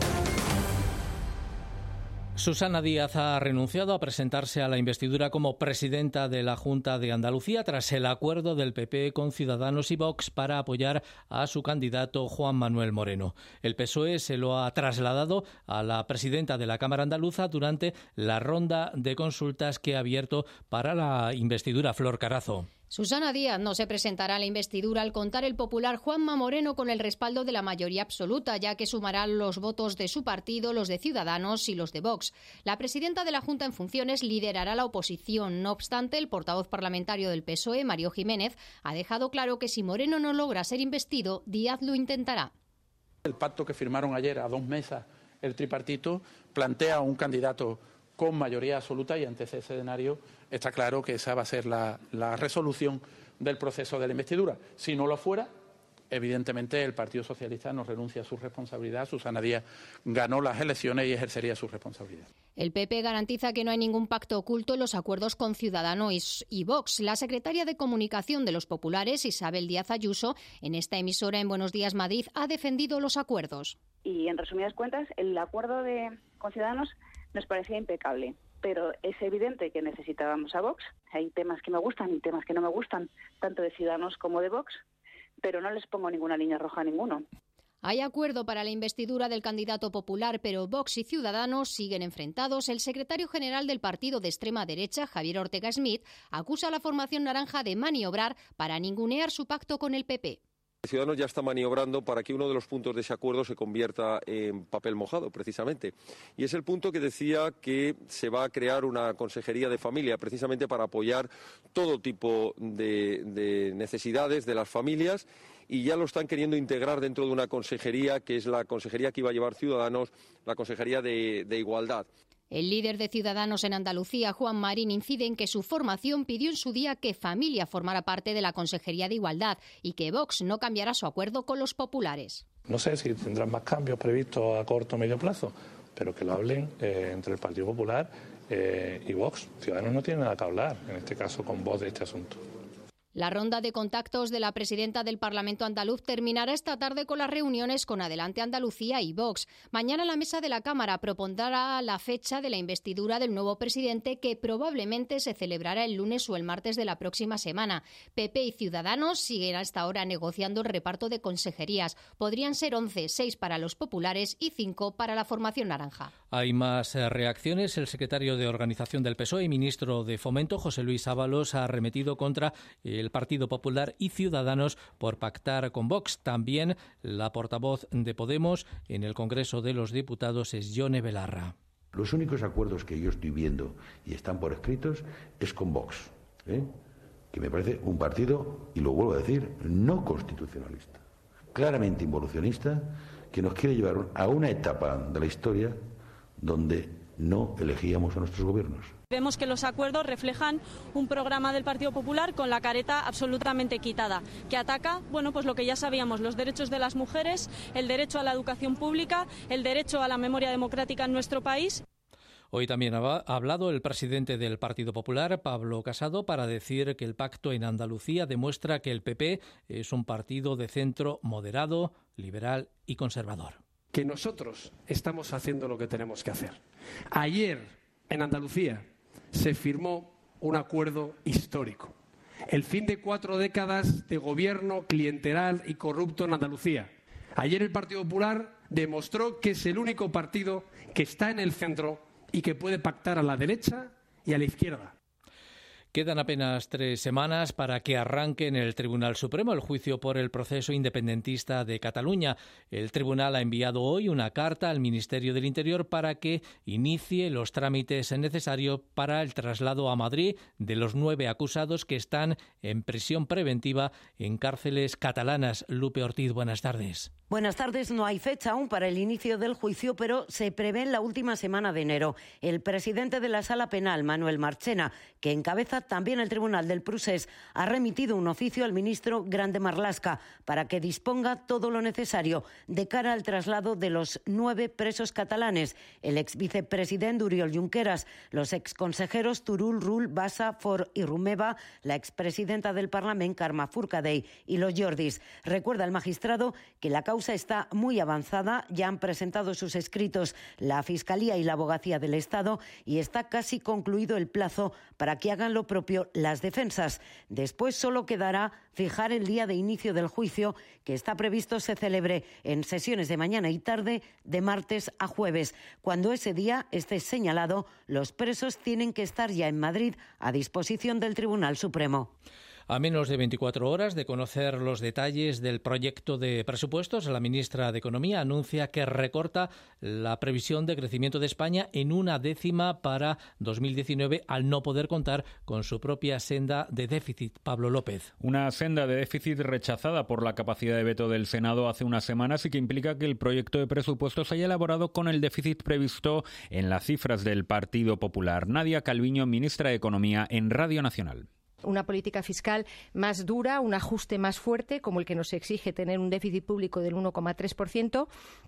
Susana Díaz ha renunciado a presentarse a la investidura como presidenta de la Junta de Andalucía tras el acuerdo del P P con Ciudadanos y Vox para apoyar a su candidato Juan Manuel Moreno. El P S O E se lo ha trasladado a la presidenta de la Cámara Andaluza durante la ronda de consultas que ha abierto para la investidura. Flor Carazo. Susana Díaz no se presentará a la investidura al contar el popular Juanma Moreno con el respaldo de la mayoría absoluta, ya que sumará los votos de su partido, los de Ciudadanos y los de Vox. La presidenta de la Junta en funciones liderará la oposición. No obstante, el portavoz parlamentario del P S O E, Mario Jiménez, ha dejado claro que si Moreno no logra ser investido, Díaz lo intentará. El pacto que firmaron ayer a dos mesas el tripartito plantea un candidato con mayoría absoluta y ante ese escenario está claro que esa va a ser la, la resolución del proceso de la investidura. Si no lo fuera, evidentemente el Partido Socialista no renuncia a su responsabilidad. Susana Díaz ganó las elecciones y ejercería su responsabilidad. El P P garantiza que no hay ningún pacto oculto en los acuerdos con Ciudadanos y Vox. La secretaria de Comunicación de los Populares, Isabel Díaz Ayuso, en esta emisora en Buenos Días Madrid, ha defendido los acuerdos. Y en resumidas cuentas, el acuerdo de, con Ciudadanos nos parecía impecable, pero es evidente que necesitábamos a Vox. Hay temas que me gustan y temas que no me gustan, tanto de Ciudadanos como de Vox, pero no les pongo ninguna línea roja a ninguno. Hay acuerdo para la investidura del candidato popular, pero Vox y Ciudadanos siguen enfrentados. El secretario general del partido de extrema derecha, Javier Ortega Smith, acusa a la formación naranja de maniobrar para ningunear su pacto con el P P. Ciudadanos ya está maniobrando para que uno de los puntos de ese acuerdo se convierta en papel mojado, precisamente. Y es el punto que decía que se va a crear una consejería de familia, precisamente para apoyar todo tipo de, de necesidades de las familias. Y ya lo están queriendo integrar dentro de una consejería, que es la consejería que iba a llevar Ciudadanos, la consejería de, de Igualdad. El líder de Ciudadanos en Andalucía, Juan Marín, incide en que su formación pidió en su día que Familia formara parte de la Consejería de Igualdad y que Vox no cambiará su acuerdo con los populares. No sé si tendrán más cambios previstos a corto o medio plazo, pero que lo hablen eh, entre el Partido Popular eh, y Vox. Ciudadanos no tiene nada que hablar, en este caso con Vox, de este asunto. La ronda de contactos de la presidenta del Parlamento andaluz terminará esta tarde con las reuniones con Adelante Andalucía y Vox. Mañana la mesa de la Cámara propondrá la fecha de la investidura del nuevo presidente, que probablemente se celebrará el lunes o el martes de la próxima semana. P P y Ciudadanos siguen hasta ahora negociando el reparto de consejerías. Podrían ser once, seis para los populares y cinco para la formación naranja. Hay más reacciones. El secretario de Organización del P S O E y ministro de Fomento, José Luis Ábalos, ha arremetido contra el Partido Popular y Ciudadanos por pactar con Vox. También la portavoz de Podemos en el Congreso de los Diputados es Yone Belarra. Los únicos acuerdos que yo estoy viendo y están por escritos es con Vox, ¿eh? que me parece un partido, y lo vuelvo a decir, no constitucionalista, claramente involucionista, que nos quiere llevar a una etapa de la historia donde no elegíamos a nuestros gobiernos. Vemos que los acuerdos reflejan un programa del Partido Popular con la careta absolutamente quitada, que ataca, bueno, pues lo que ya sabíamos, los derechos de las mujeres, el derecho a la educación pública, el derecho a la memoria democrática en nuestro país. Hoy también ha hablado el presidente del Partido Popular, Pablo Casado, para decir que el pacto en Andalucía demuestra que el P P es un partido de centro moderado, liberal y conservador. Que nosotros estamos haciendo lo que tenemos que hacer. Ayer, en Andalucía, se firmó un acuerdo histórico. El fin de cuatro décadas de gobierno clientelar y corrupto en Andalucía. Ayer el Partido Popular demostró que es el único partido que está en el centro y que puede pactar a la derecha y a la izquierda. Quedan apenas tres semanas para que arranque en el Tribunal Supremo el juicio por el proceso independentista de Cataluña. El tribunal ha enviado hoy una carta al Ministerio del Interior para que inicie los trámites necesarios para el traslado a Madrid de los nueve acusados que están en prisión preventiva en cárceles catalanas. Lupe Ortiz, buenas tardes. Buenas tardes. No hay fecha aún para el inicio del juicio, pero se prevé en la última semana de enero. El presidente de la Sala Penal, Manuel Marchena, que encabeza también el Tribunal del Procés, ha remitido un oficio al ministro Grande Marlaska para que disponga todo lo necesario de cara al traslado de los nueve presos catalanes: el ex vicepresidente Oriol Junqueras, los ex consejeros Turull, Rull, Bassa, Fort y Rumeva, la expresidenta del Parlament, Carme Forcadell, y los Jordis. Recuerda el magistrado que la causa está muy avanzada, ya han presentado sus escritos la Fiscalía y la Abogacía del Estado y está casi concluido el plazo para que hagan lo propio las defensas. Después solo quedará fijar el día de inicio del juicio, que está previsto se celebre en sesiones de mañana y tarde, de martes a jueves. Cuando ese día esté señalado, los presos tienen que estar ya en Madrid a disposición del Tribunal Supremo. A menos de veinticuatro horas de conocer los detalles del proyecto de presupuestos, la ministra de Economía anuncia que recorta la previsión de crecimiento de España en una décima para dos mil diecinueve al no poder contar con su propia senda de déficit. Pablo López. Una senda de déficit rechazada por la capacidad de veto del Senado hace unas semanas y que implica que el proyecto de presupuestos se haya elaborado con el déficit previsto en las cifras del Partido Popular. Nadia Calviño, ministra de Economía, en Radio Nacional. Una política fiscal más dura, un ajuste más fuerte, como el que nos exige tener un déficit público del uno coma tres por ciento,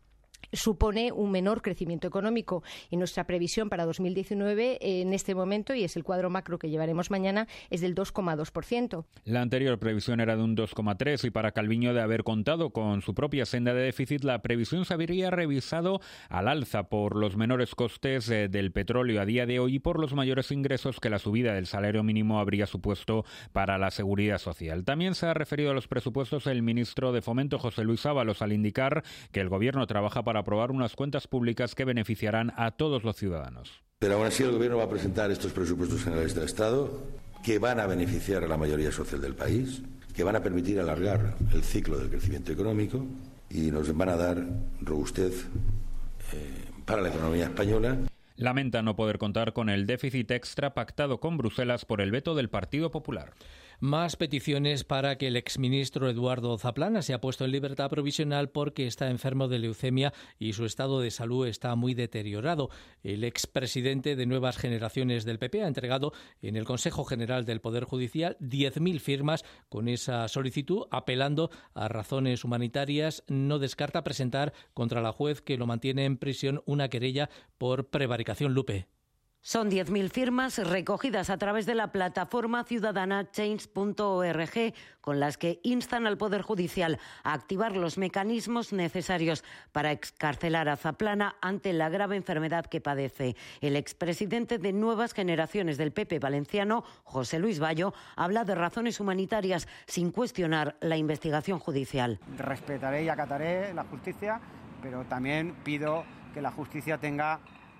supone un menor crecimiento económico, y nuestra previsión para dos mil diecinueve en este momento, y es el cuadro macro que llevaremos mañana, es del dos coma dos por ciento. La anterior previsión era de un dos coma tres por ciento y para Calviño, de haber contado con su propia senda de déficit, la previsión se habría revisado al alza por los menores costes eh, del petróleo a día de hoy y por los mayores ingresos que la subida del salario mínimo habría supuesto para la seguridad social. También se ha referido a los presupuestos el ministro de Fomento, José Luis Ábalos, al indicar que el Gobierno trabaja para aprobar unas cuentas públicas que beneficiarán a todos los ciudadanos. Pero aún así el Gobierno va a presentar estos presupuestos generales del Estado que van a beneficiar a la mayoría social del país, que van a permitir alargar el ciclo del crecimiento económico y nos van a dar robustez eh, para la economía española. Lamenta no poder contar con el déficit extra pactado con Bruselas por el veto del Partido Popular. Más peticiones para que el exministro Eduardo Zaplana sea puesto en libertad provisional porque está enfermo de leucemia y su estado de salud está muy deteriorado. El expresidente de Nuevas Generaciones del P P ha entregado en el Consejo General del Poder Judicial diez mil firmas con esa solicitud, apelando a razones humanitarias. No descarta presentar contra la juez que lo mantiene en prisión una querella por prevaricación. Lupe. Son diez mil firmas recogidas a través de la plataforma ciudadana change punto org, con las que instan al Poder Judicial a activar los mecanismos necesarios para excarcelar a Zaplana ante la grave enfermedad que padece. El expresidente de Nuevas Generaciones del P P valenciano, José Luis Bayo, habla de razones humanitarias sin cuestionar la investigación judicial. Respetaré y acataré la justicia, pero también pido que la justicia tenga...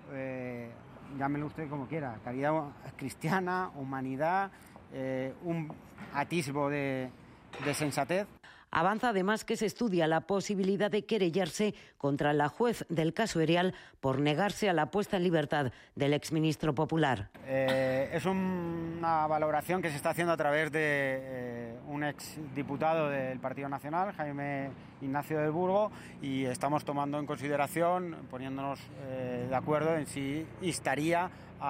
Eh, llámelo usted como quiera, caridad cristiana, humanidad, eh, un atisbo de, de sensatez. Avanza además que se estudia la posibilidad de querellarse contra la juez del caso Erial por negarse a la puesta en libertad del exministro popular. Eh, es un, una valoración que se está haciendo a través de eh, un exdiputado del Partido Nacional, Jaime Ignacio del Burgo, y estamos tomando en consideración, poniéndonos eh, de acuerdo en si instaría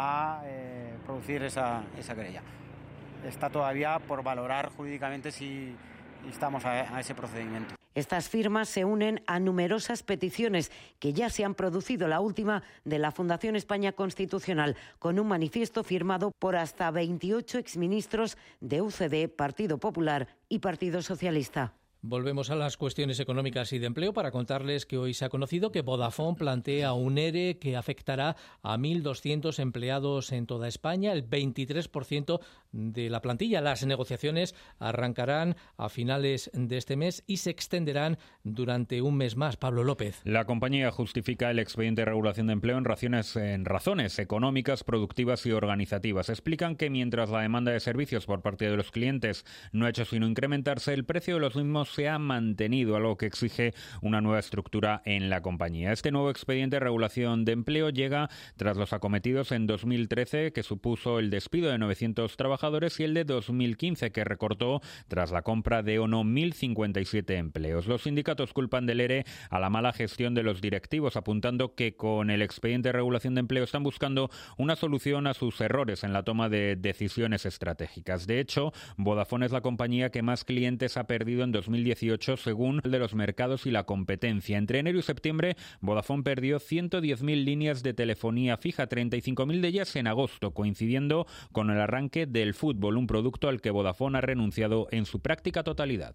a eh, producir esa, esa querella. Está todavía por valorar jurídicamente si instamos a, a ese procedimiento. Estas firmas se unen a numerosas peticiones que ya se han producido, la última de la Fundación España Constitucional, con un manifiesto firmado por hasta veintiocho exministros de U C D, Partido Popular y Partido Socialista. Volvemos a las cuestiones económicas y de empleo para contarles que hoy se ha conocido que Vodafone plantea un ERE que afectará a mil doscientos empleados en toda España, el veintitrés por ciento de la plantilla. Las negociaciones arrancarán a finales de este mes y se extenderán durante un mes más. Pablo López. La compañía justifica el expediente de regulación de empleo en razones, en razones económicas, productivas y organizativas. Explican que mientras la demanda de servicios por parte de los clientes no ha hecho sino incrementarse, el precio de los mismos se ha mantenido, algo que exige una nueva estructura en la compañía. Este nuevo expediente de regulación de empleo llega tras los acometidos en dos mil trece, que supuso el despido de novecientos trabajadores, y el de dos mil quince, que recortó tras la compra de ONO mil cincuenta y siete empleos. Los sindicatos culpan del ERE a la mala gestión de los directivos, apuntando que con el expediente de regulación de empleo están buscando una solución a sus errores en la toma de decisiones estratégicas. De hecho, Vodafone es la compañía que más clientes ha perdido en dos mil dieciocho, según el de los mercados y la competencia. Entre enero y septiembre, Vodafone perdió ciento diez mil líneas de telefonía fija, treinta y cinco mil de ellas en agosto, coincidiendo con el arranque del fútbol, un producto al que Vodafone ha renunciado en su práctica totalidad.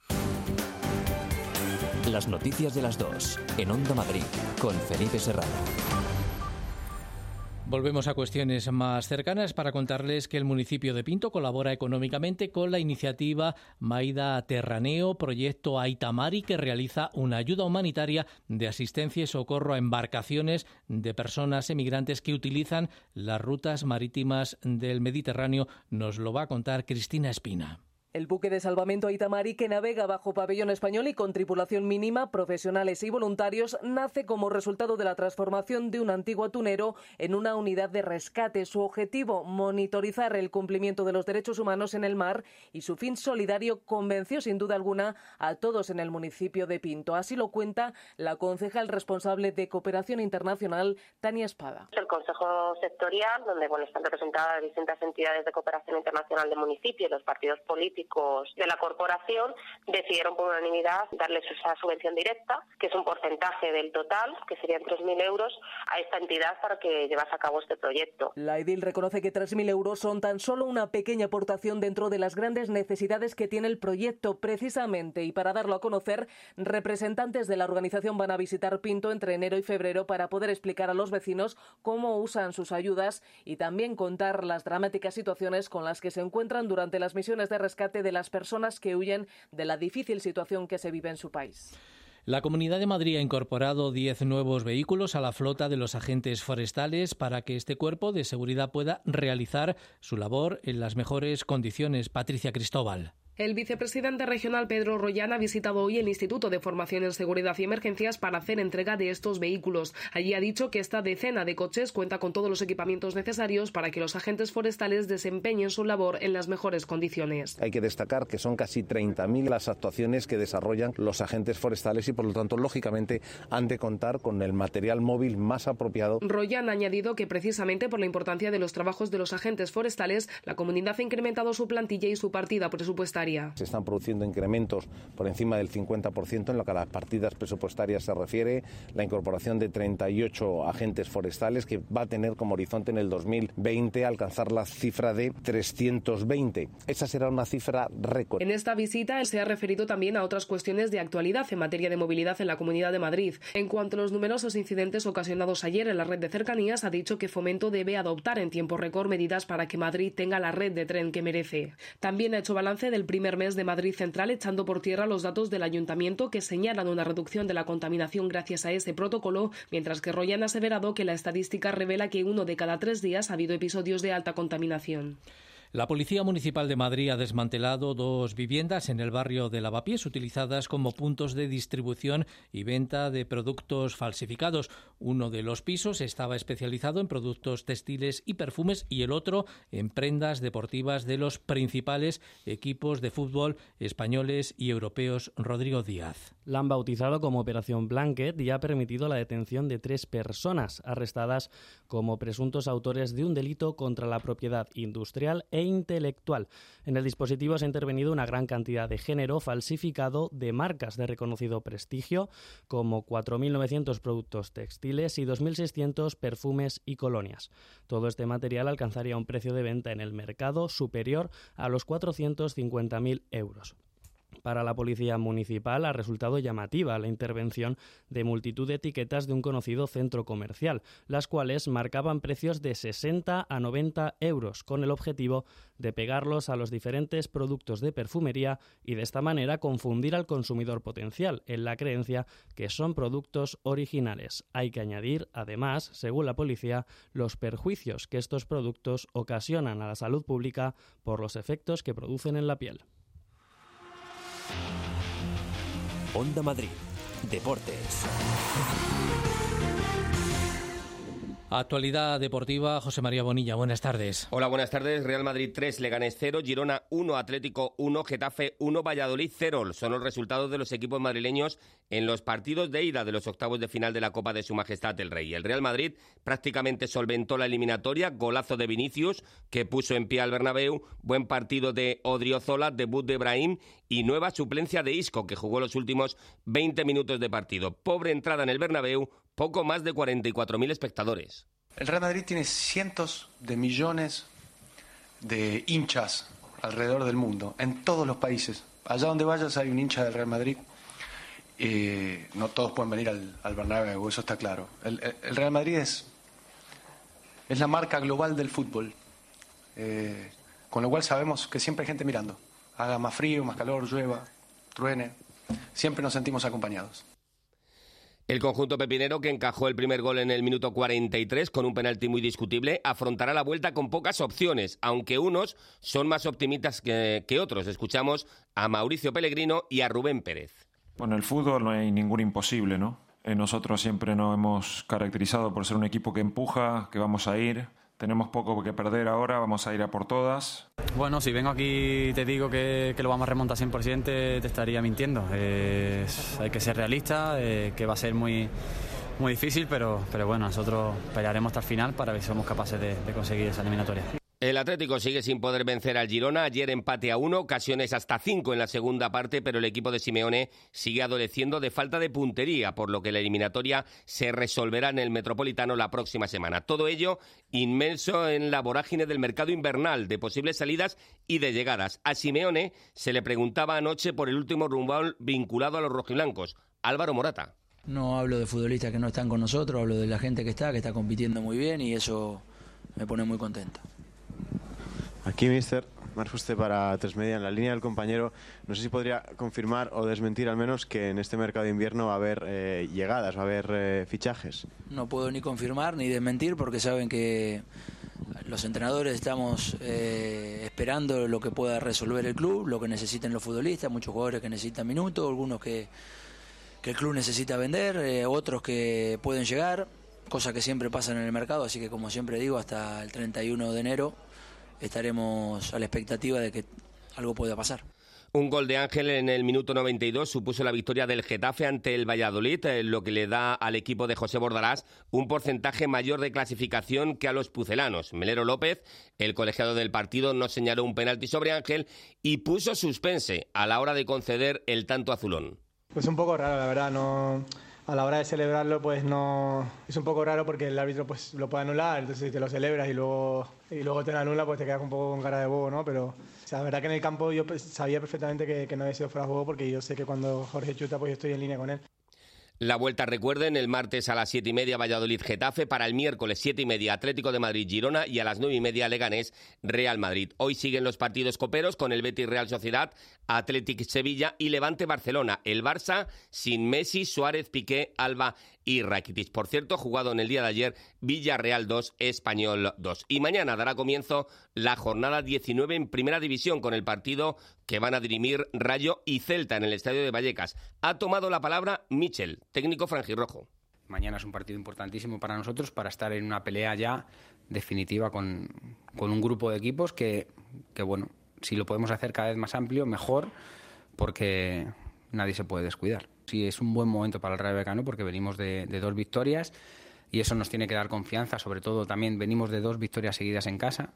Las noticias de las dos, en Onda Madrid, con Felipe Serrano. Volvemos a cuestiones más cercanas para contarles que el municipio de Pinto colabora económicamente con la iniciativa Maida Terraneo, proyecto Aitamari, que realiza una ayuda humanitaria de asistencia y socorro a embarcaciones de personas emigrantes que utilizan las rutas marítimas del Mediterráneo. Nos lo va a contar Cristina Espina. El buque de salvamento Aitamari, que navega bajo pabellón español y con tripulación mínima, profesionales y voluntarios, nace como resultado de la transformación de un antiguo atunero en una unidad de rescate. Su objetivo, monitorizar el cumplimiento de los derechos humanos en el mar, y su fin solidario convenció sin duda alguna a todos en el municipio de Pinto. Así lo cuenta la concejal responsable de Cooperación Internacional, Tania Espada. El Consejo Sectorial, donde bueno, están representadas distintas entidades de cooperación internacional del municipio y los partidos políticos de la corporación, decidieron por unanimidad darles esa subvención directa, que es un porcentaje del total, que serían tres mil euros, a esta entidad para que llevase a cabo este proyecto. La edil reconoce que tres mil euros son tan solo una pequeña aportación dentro de las grandes necesidades que tiene el proyecto. Precisamente, y para darlo a conocer, representantes de la organización van a visitar Pinto entre enero y febrero para poder explicar a los vecinos cómo usan sus ayudas y también contar las dramáticas situaciones con las que se encuentran durante las misiones de rescate de las personas que huyen de la difícil situación que se vive en su país. La Comunidad de Madrid ha incorporado diez nuevos vehículos a la flota de los agentes forestales para que este cuerpo de seguridad pueda realizar su labor en las mejores condiciones. Patricia Cristóbal. El vicepresidente regional Pedro Rollán ha visitado hoy el Instituto de Formación en Seguridad y Emergencias para hacer entrega de estos vehículos. Allí ha dicho que esta decena de coches cuenta con todos los equipamientos necesarios para que los agentes forestales desempeñen su labor en las mejores condiciones. Hay que destacar que son casi treinta mil las actuaciones que desarrollan los agentes forestales y, por lo tanto, lógicamente, han de contar con el material móvil más apropiado. Rollán ha añadido que, precisamente por la importancia de los trabajos de los agentes forestales, la comunidad ha incrementado su plantilla y su partida presupuestaria sanitaria. Se están produciendo incrementos por encima del cincuenta por ciento en lo que a las partidas presupuestarias se refiere, la incorporación de treinta y ocho agentes forestales que va a tener como horizonte en el dos mil veinte alcanzar la cifra de trescientos veinte. Esa será una cifra récord. En esta visita él se ha referido también a otras cuestiones de actualidad en materia de movilidad en la Comunidad de Madrid. En cuanto a los numerosos incidentes ocasionados ayer en la red de cercanías, ha dicho que Fomento debe adoptar en tiempo récord medidas para que Madrid tenga la red de tren que merece. También ha hecho balance del primer mes de Madrid Central, echando por tierra los datos del ayuntamiento que señalan una reducción de la contaminación gracias a ese protocolo, mientras que Royan ha aseverado que la estadística revela que uno de cada tres días ha habido episodios de alta contaminación. La Policía Municipal de Madrid ha desmantelado dos viviendas en el barrio de Lavapiés utilizadas como puntos de distribución y venta de productos falsificados. Uno de los pisos estaba especializado en productos textiles y perfumes y el otro en prendas deportivas de los principales equipos de fútbol españoles y europeos. Rodrigo Díaz. La han bautizado como Operación Blanket y ha permitido la detención de tres personas arrestadas como presuntos autores de un delito contra la propiedad industrial e intelectual. En el dispositivo se ha intervenido una gran cantidad de género falsificado de marcas de reconocido prestigio, como cuatro mil novecientos productos textiles y dos mil seiscientos perfumes y colonias. Todo este material alcanzaría un precio de venta en el mercado superior a los cuatrocientos cincuenta mil euros. Para la Policía Municipal ha resultado llamativa la intervención de multitud de etiquetas de un conocido centro comercial, las cuales marcaban precios de sesenta a noventa euros, con el objetivo de pegarlos a los diferentes productos de perfumería y de esta manera confundir al consumidor potencial en la creencia que son productos originales. Hay que añadir, además, según la policía, los perjuicios que estos productos ocasionan a la salud pública por los efectos que producen en la piel. Onda Madrid. Deportes. Actualidad deportiva, José María Bonilla, buenas tardes. Hola, buenas tardes. Real Madrid tres, Leganés cero, Girona uno, Atlético uno, Getafe uno, Valladolid cero. Son los resultados de los equipos madrileños en los partidos de ida de los octavos de final de la Copa de Su Majestad el Rey. El Real Madrid prácticamente solventó la eliminatoria, golazo de Vinicius, que puso en pie al Bernabéu, buen partido de Odriozola, debut de Brahim y nueva suplencia de Isco, que jugó los últimos veinte minutos de partido. Pobre entrada en el Bernabéu, poco más de cuarenta y cuatro mil espectadores. El Real Madrid tiene cientos de millones de hinchas alrededor del mundo, en todos los países. Allá donde vayas hay un hincha del Real Madrid. Eh, no todos pueden venir al, al Bernabéu, eso está claro. El, el Real Madrid es, es la marca global del fútbol, eh, con lo cual sabemos que siempre hay gente mirando. Haga más frío, más calor, llueva, truene, siempre nos sentimos acompañados. El conjunto pepinero, que encajó el primer gol en el minuto cuarenta y tres con un penalti muy discutible, afrontará la vuelta con pocas opciones, aunque unos son más optimistas que, que otros. Escuchamos a Mauricio Pellegrino y a Rubén Pérez. Bueno, en el fútbol no hay ningún imposible, ¿no? Eh, nosotros siempre nos hemos caracterizado por ser un equipo que empuja, que vamos a ir. Tenemos poco que perder ahora, vamos a ir a por todas. Bueno, si vengo aquí y te digo que, que lo vamos a remontar cien por ciento, te, te estaría mintiendo. Eh, hay que ser realista, eh, que va a ser muy, muy difícil, pero, pero bueno, nosotros pelearemos hasta el final para ver si somos capaces de, de conseguir esa eliminatoria. El Atlético sigue sin poder vencer al Girona. Ayer empate a uno, ocasiones hasta cinco en la segunda parte, pero el equipo de Simeone sigue adoleciendo de falta de puntería, por lo que la eliminatoria se resolverá en el Metropolitano la próxima semana. Todo ello inmenso en la vorágine del mercado invernal, de posibles salidas y de llegadas. A Simeone se le preguntaba anoche por el último rumbo vinculado a los rojiblancos, Álvaro Morata. No hablo de futbolistas que no están con nosotros, hablo de la gente que está, que está compitiendo muy bien y eso me pone muy contento. Aquí, mister, marca usted para Tres Media en la línea del compañero. No sé si podría confirmar o desmentir al menos que en este mercado de invierno va a haber eh, llegadas, va a haber eh, fichajes. No puedo ni confirmar ni desmentir porque saben que los entrenadores estamos eh, esperando lo que pueda resolver el club, lo que necesiten los futbolistas, muchos jugadores que necesitan minutos, algunos que, que el club necesita vender, eh, otros que pueden llegar, cosa que siempre pasa en el mercado, así que como siempre digo, hasta el treinta y uno de enero estaremos a la expectativa de que algo pueda pasar. Un gol de Ángel en el minuto noventa y dos supuso la victoria del Getafe ante el Valladolid, lo que le da al equipo de José Bordalás un porcentaje mayor de clasificación que a los pucelanos. Melero López, el colegiado del partido, no señaló un penalti sobre Ángel y puso suspense a la hora de conceder el tanto azulón. Pues un poco raro, la verdad, no... A la hora de celebrarlo, pues no... Es un poco raro porque el árbitro pues lo puede anular, entonces si te lo celebras y luego, y luego te lo anula, pues te quedas un poco con cara de bobo, ¿no? Pero o sea, la verdad que en el campo yo sabía perfectamente que, que no había sido fuera de juego porque yo sé que cuando Jorge chuta, pues yo estoy en línea con él. La vuelta, recuerden, el martes a las siete y media Valladolid-Getafe, para el miércoles siete y media Atlético de Madrid-Girona y a las nueve y media Leganés-Real Madrid. Hoy siguen los partidos coperos con el Betis-Real Sociedad, Athletic-Sevilla y Levante-Barcelona. El Barça sin Messi, Suárez, Piqué, Alba y Rakitic. Por cierto, jugado en el día de ayer Villarreal dos, Español dos. Y mañana dará comienzo la jornada diecinueve en Primera División con el partido que van a dirimir Rayo y Celta en el Estadio de Vallecas. Ha tomado la palabra Michel, técnico franjirrojo. Mañana es un partido importantísimo para nosotros para estar en una pelea ya definitiva con, con un grupo de equipos que, que, bueno, si lo podemos hacer cada vez más amplio, mejor, porque nadie se puede descuidar. Sí, es un buen momento para el Rayo Vallecano porque venimos de, de dos victorias y eso nos tiene que dar confianza, sobre todo también venimos de dos victorias seguidas en casa.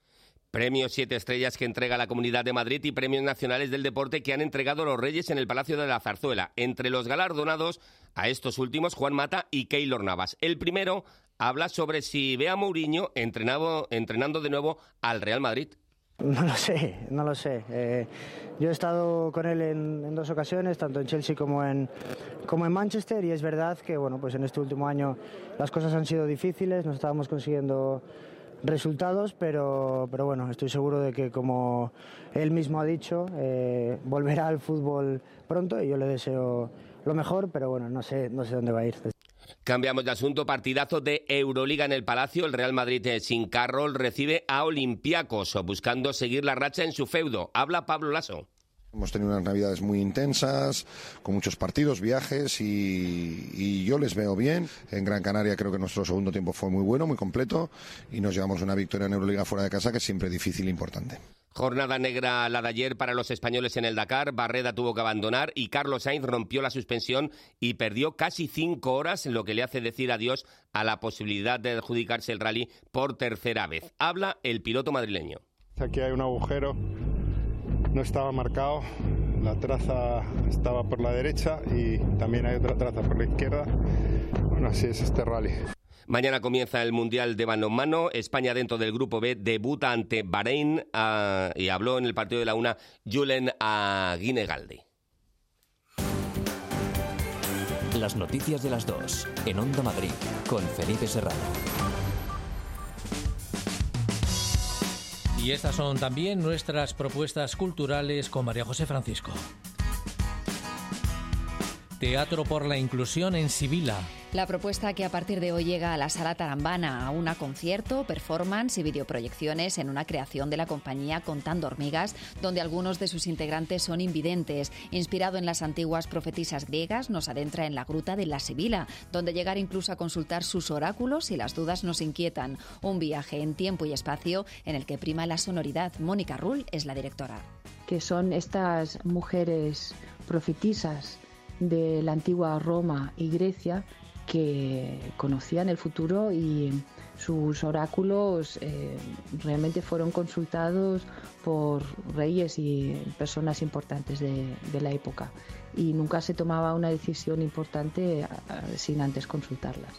Premios siete estrellas que entrega la Comunidad de Madrid y premios nacionales del deporte que han entregado los Reyes en el Palacio de la Zarzuela. Entre los galardonados, a estos últimos, Juan Mata y Keylor Navas. El primero habla sobre si ve a Mourinho entrenado, entrenando de nuevo al Real Madrid. No lo sé, no lo sé. Eh, yo he estado con él en, en dos ocasiones, tanto en Chelsea como en, como en Manchester, y es verdad que bueno, pues en este último año las cosas han sido difíciles, no estábamos consiguiendo resultados, pero, pero bueno, estoy seguro de que, como él mismo ha dicho, eh, volverá al fútbol pronto y yo le deseo lo mejor, pero bueno, no sé, no sé dónde va a ir. Cambiamos de asunto, partidazo de Euroliga en el Palacio. El Real Madrid sin Carroll recibe a Olympiacos, buscando seguir la racha en su feudo. Habla Pablo Lasso. Hemos tenido unas navidades muy intensas, con muchos partidos, viajes y, y yo les veo bien. En Gran Canaria creo que nuestro segundo tiempo fue muy bueno, muy completo y nos llevamos una victoria en Euroliga fuera de casa que es siempre difícil e importante. Jornada negra la de ayer para los españoles en el Dakar. Barreda tuvo que abandonar y Carlos Sainz rompió la suspensión y perdió casi cinco horas, lo que le hace decir adiós a la posibilidad de adjudicarse el rally por tercera vez. Habla el piloto madrileño. Aquí hay un agujero, no estaba marcado, la traza estaba por la derecha y también hay otra traza por la izquierda. Bueno, así es este rally. Mañana comienza el Mundial de balonmano. España, dentro del Grupo B, debuta ante Bahrein uh, y habló en el partido de la una Julen Aguinegalde. Las noticias de las dos en Onda Madrid con Felipe Serrano. Y estas son también nuestras propuestas culturales con María José Francisco. Teatro por la Inclusión en Sibila. La propuesta que a partir de hoy llega a la Sala Tarambana, a una concierto, performance y videoproyecciones en una creación de la compañía Contando Hormigas, donde algunos de sus integrantes son invidentes. Inspirado en las antiguas profetisas griegas, nos adentra en la gruta de la Sibila, donde llegar incluso a consultar sus oráculos si las dudas nos inquietan. Un viaje en tiempo y espacio en el que prima la sonoridad. Mónica Rull es la directora. Que son estas mujeres profetisas de la antigua Roma y Grecia que conocían el futuro y sus oráculos eh, realmente fueron consultados por reyes y personas importantes de, de la época, y nunca se tomaba una decisión importante sin antes consultarlas.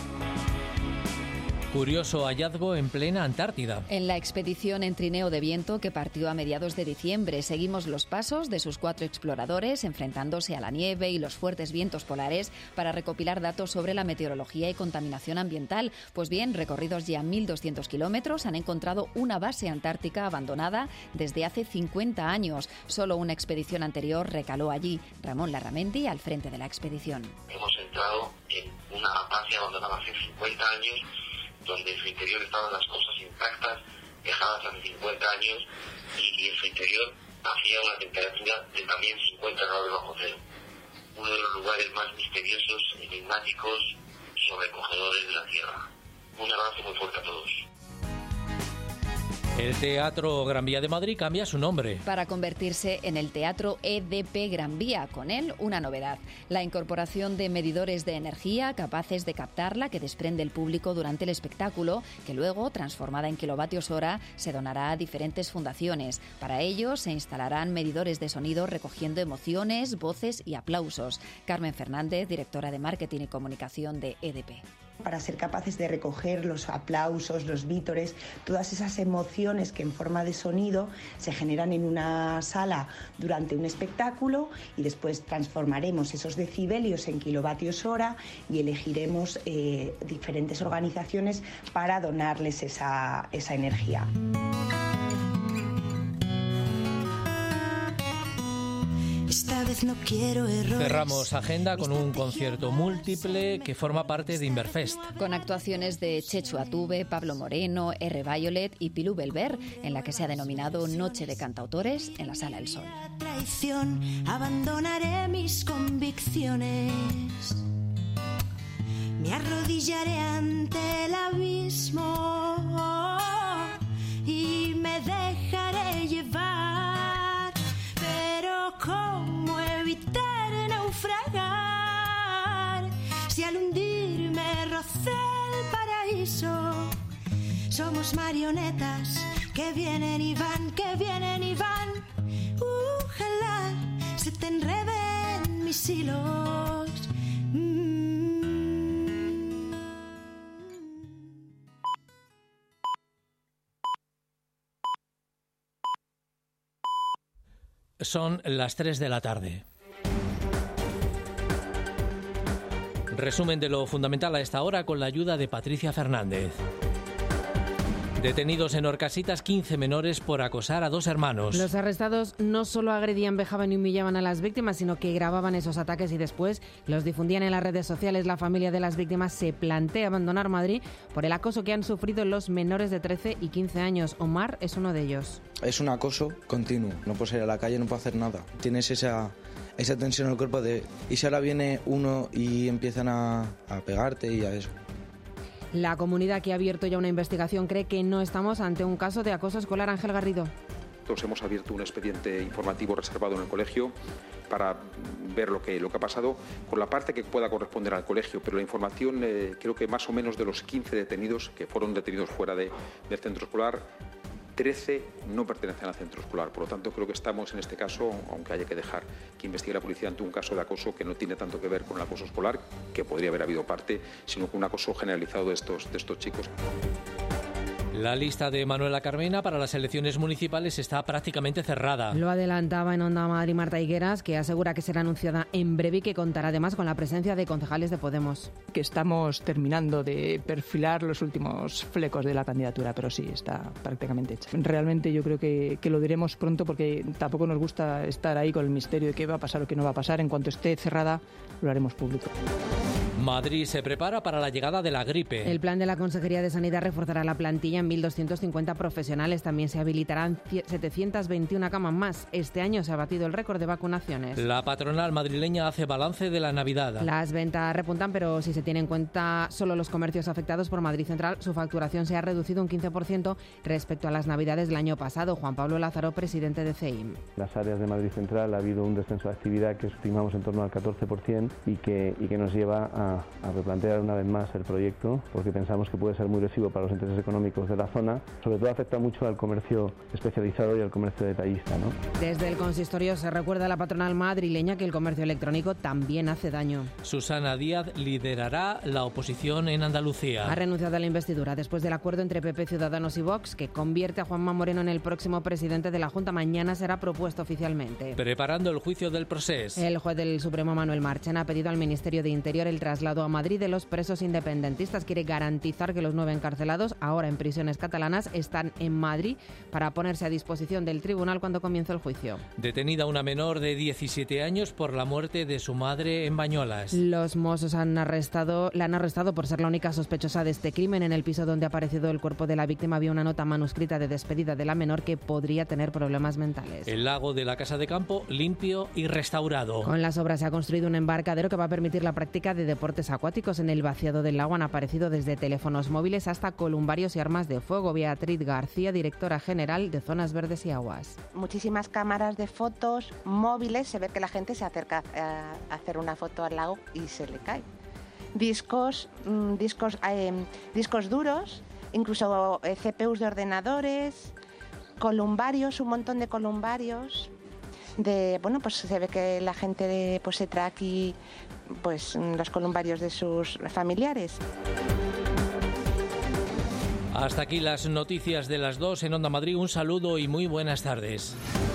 Curioso hallazgo en plena Antártida. En la expedición en trineo de viento que partió a mediados de diciembre, seguimos los pasos de sus cuatro exploradores enfrentándose a la nieve y los fuertes vientos polares para recopilar datos sobre la meteorología y contaminación ambiental. Pues bien, recorridos ya mil doscientos kilómetros, han encontrado una base antártica abandonada desde hace cincuenta años. Solo una expedición anterior recaló allí. Ramón Larramendi al frente de la expedición. Hemos entrado en una base abandonada hace cincuenta años, donde en su interior estaban las cosas intactas, dejadas hace cincuenta años, y en su interior hacía una temperatura de también cincuenta grados bajo cero. Uno de los lugares más misteriosos, enigmáticos, sobrecogedores de la Tierra. Un abrazo muy fuerte a todos. El Teatro Gran Vía de Madrid cambia su nombre para convertirse en el Teatro E D P Gran Vía. Con él, una novedad: la incorporación de medidores de energía capaces de captar la que desprende el público durante el espectáculo, que luego, transformada en kilovatios hora, se donará a diferentes fundaciones. Para ello, se instalarán medidores de sonido recogiendo emociones, voces y aplausos. Carmen Fernández, directora de Marketing y Comunicación de E D P. Para ser capaces de recoger los aplausos, los vítores, todas esas emociones que en forma de sonido se generan en una sala durante un espectáculo, y después transformaremos esos decibelios en kilovatios hora y elegiremos eh, diferentes organizaciones para donarles esa, esa energía. Esta vez no quiero errores. Cerramos agenda con un concierto múltiple que forma parte de Inverfest. Con actuaciones de Chechu Atube, Pablo Moreno, R. Violet y Pilú Belver, en la que se ha denominado Noche de Cantautores en la Sala El Sol. Traición, abandonaré mis convicciones. Me arrodillaré ante el abismo y me dejaré llevar. Pero ¿cómo evitar naufragar si al hundirme rocé el paraíso? Somos marionetas que vienen y van, que vienen y van. Ojalá se te enreden mis hilos. Son las tres de la tarde. Resumen de lo fundamental a esta hora con la ayuda de Patricia Fernández. Detenidos en Orcasitas quince menores por acosar a dos hermanos. Los arrestados no solo agredían, vejaban y humillaban a las víctimas, sino que grababan esos ataques y después los difundían en las redes sociales. La familia de las víctimas se plantea abandonar Madrid por el acoso que han sufrido los menores de trece y quince años. Omar es uno de ellos. Es un acoso continuo. No puedes ir a la calle, no puedes hacer nada. Tienes esa, esa tensión en el cuerpo de... ¿Y si ahora viene uno y empiezan a, a pegarte y a eso? La comunidad, que ha abierto ya una investigación, cree que no estamos ante un caso de acoso escolar. Ángel Garrido. Nosotros hemos abierto un expediente informativo reservado en el colegio para ver lo que, lo que ha pasado con la parte que pueda corresponder al colegio, pero la información, eh, creo que más o menos de los quince detenidos que fueron detenidos fuera de, del centro escolar, trece no pertenecen al centro escolar. Por lo tanto, creo que estamos en este caso, aunque haya que dejar que investigue la policía ante un caso de acoso que no tiene tanto que ver con el acoso escolar, que podría haber habido parte, sino con un acoso generalizado de estos, de estos chicos. La lista de Manuela Carmena para las elecciones municipales está prácticamente cerrada. Lo adelantaba en Onda Madrid Marta Higueras, que asegura que será anunciada en breve y que contará además con la presencia de concejales de Podemos. Que estamos terminando de perfilar los últimos flecos de la candidatura, pero sí, está prácticamente hecha. Realmente yo creo que, que lo diremos pronto, porque tampoco nos gusta estar ahí con el misterio de qué va a pasar o qué no va a pasar. En cuanto esté cerrada, lo haremos público. Madrid se prepara para la llegada de la gripe. El plan de la Consejería de Sanidad reforzará la plantilla en mil doscientos cincuenta profesionales. También se habilitarán setecientas veintiuna camas más. Este año se ha batido el récord de vacunaciones. La patronal madrileña hace balance de la Navidad. Las ventas repuntan, pero si se tiene en cuenta solo los comercios afectados por Madrid Central, su facturación se ha reducido un quince por ciento respecto a las Navidades del año pasado. Juan Pablo Lázaro, presidente de C E I M. Las áreas de Madrid Central ha habido un descenso de actividad que estimamos en torno al catorce por ciento y que, y que nos lleva a a replantear una vez más el proyecto, porque pensamos que puede ser muy lesivo para los intereses económicos de la zona. Sobre todo afecta mucho al comercio especializado y al comercio detallista, ¿no? Desde el consistorio se recuerda a la patronal madrileña que el comercio electrónico también hace daño. Susana Díaz liderará la oposición en Andalucía. Ha renunciado a la investidura después del acuerdo entre P P, Ciudadanos y Vox, que convierte a Juanma Moreno en el próximo presidente de la Junta. Mañana será propuesto oficialmente. Preparando el juicio del Procés. El juez del Supremo, Manuel Marchena, ha pedido al Ministerio de Interior el traslado a Madrid de los presos independentistas. Quiere garantizar que los nueve encarcelados, ahora en prisiones catalanas, están en Madrid para ponerse a disposición del tribunal cuando comience el juicio. Detenida una menor de diecisiete años por la muerte de su madre en Bañolas. Los Mossos han arrestado, la han arrestado por ser la única sospechosa de este crimen. En el piso donde ha aparecido el cuerpo de la víctima había una nota manuscrita de despedida de la menor que podría tener problemas mentales. El lago de la Casa de Campo limpio y restaurado. Con las obras se ha construido un embarcadero que va a permitir la práctica de deportes deportes acuáticos. En el vaciado del lago han aparecido desde teléfonos móviles hasta columbarios y armas de fuego. Beatriz García, directora general de Zonas Verdes y Aguas. Muchísimas cámaras de fotos móviles, se ve que la gente se acerca a hacer una foto al lago y se le cae. Discos, mmm, discos, eh, discos duros, incluso eh, C P Us de ordenadores, columbarios, un montón de columbarios. De, bueno, pues se ve que la gente pues se trae aquí pues los columbarios de sus familiares. Hasta aquí las noticias de las dos en Onda Madrid. Un saludo y muy buenas tardes.